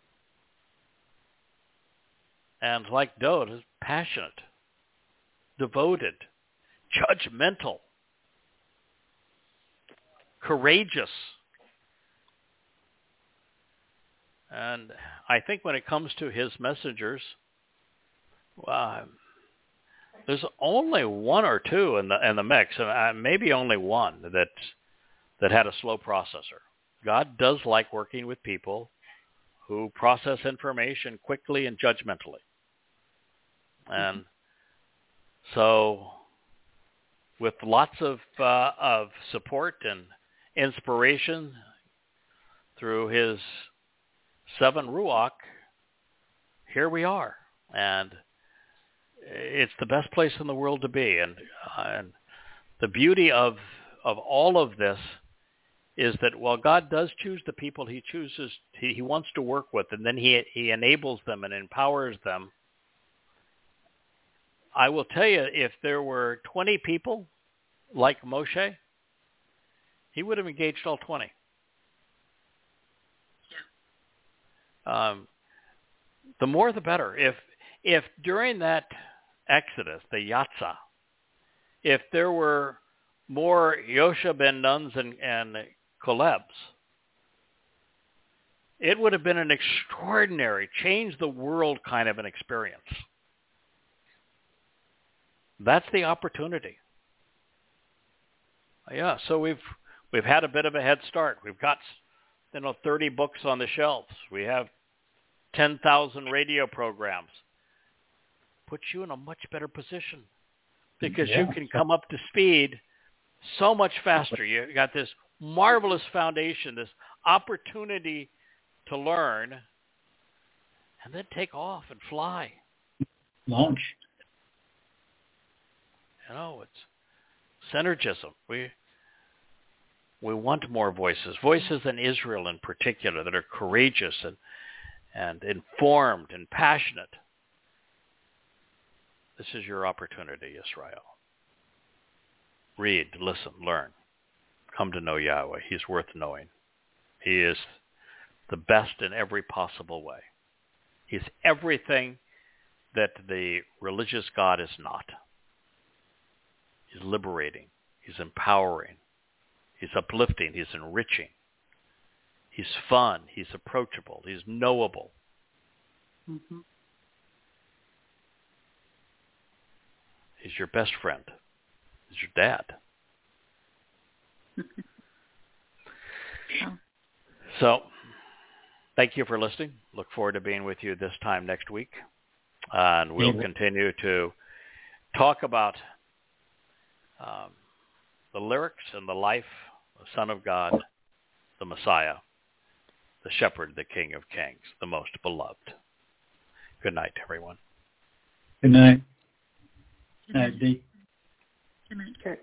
And like Dode, is passionate, devoted, judgmental, courageous. And I think when it comes to his messengers, uh, there's only one or two in the in the mix, and uh, maybe only one that that had a slow processor. God does like working with people who process information quickly and judgmentally. And so with lots of uh, of support and inspiration through his seven Ruach, here we are. And it's the best place in the world to be. And, uh, and the beauty of of all of this is that while God does choose the people he chooses, he, he wants to work with, and then he he enables them and empowers them. I will tell you, if there were twenty people like Moshe, he would have engaged all twenty. Um, the more the better. If if during that Exodus, the Yatzah, if there were more Yosha ben Nuns and, and Kolebs, it would have been an extraordinary, change the world kind of an experience. That's the opportunity. Yeah, so we've we've had a bit of a head start. We've got, you know, thirty books on the shelves. We have ten thousand radio programs. Puts you in a much better position because Yeah. you can come up to speed so much faster. You got this marvelous foundation, this opportunity to learn, and then take off and fly. Launch. You know, it's synergism. We we want more voices, voices in Israel in particular that are courageous and and informed and passionate. This is your opportunity, Israel. Read, listen, learn. Come to know Yahweh. He's worth knowing. He is the best in every possible way. He's everything that the religious God is not. He's liberating. He's empowering. He's uplifting. He's enriching. He's fun. He's approachable. He's knowable. Mm-hmm. He's your best friend. He's your dad. Oh. So, thank you for listening. Look forward to being with you this time next week. Uh, and we'll Yeah. continue to talk about um, the lyrics and the life of the Son of God, the Messiah, the Shepherd, the King of Kings, the most beloved. Good night, everyone. Good night. Good Good night. night, Dee. Good night, Kurt.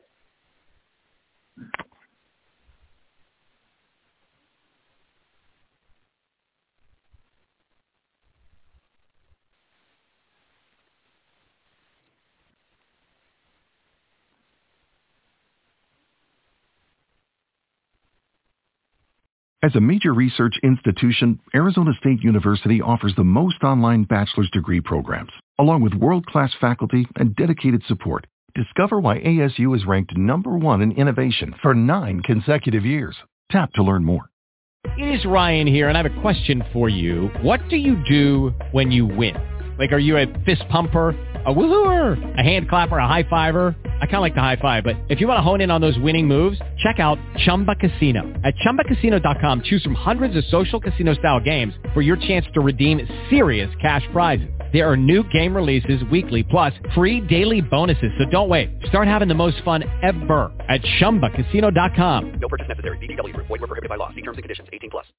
As a major research institution, Arizona State University offers the most online bachelor's degree programs. Along with world-class faculty and dedicated support, discover why A S U is ranked number one in innovation for nine consecutive years. Tap to learn more. It is Ryan here, and I have a question for you. What do you do when you win? Like, are you a fist pumper, a woohooer, a hand clapper, a high fiver? I kind of like the high five, but if you want to hone in on those winning moves, check out Chumba Casino. At Chumba Casino dot com, choose from hundreds of social casino-style games for your chance to redeem serious cash prizes. There are new game releases weekly, plus free daily bonuses, so don't wait. Start having the most fun ever at Chumba Casino dot com. No purchase necessary. V G W. Void where prohibited by law. See terms and conditions. eighteen plus.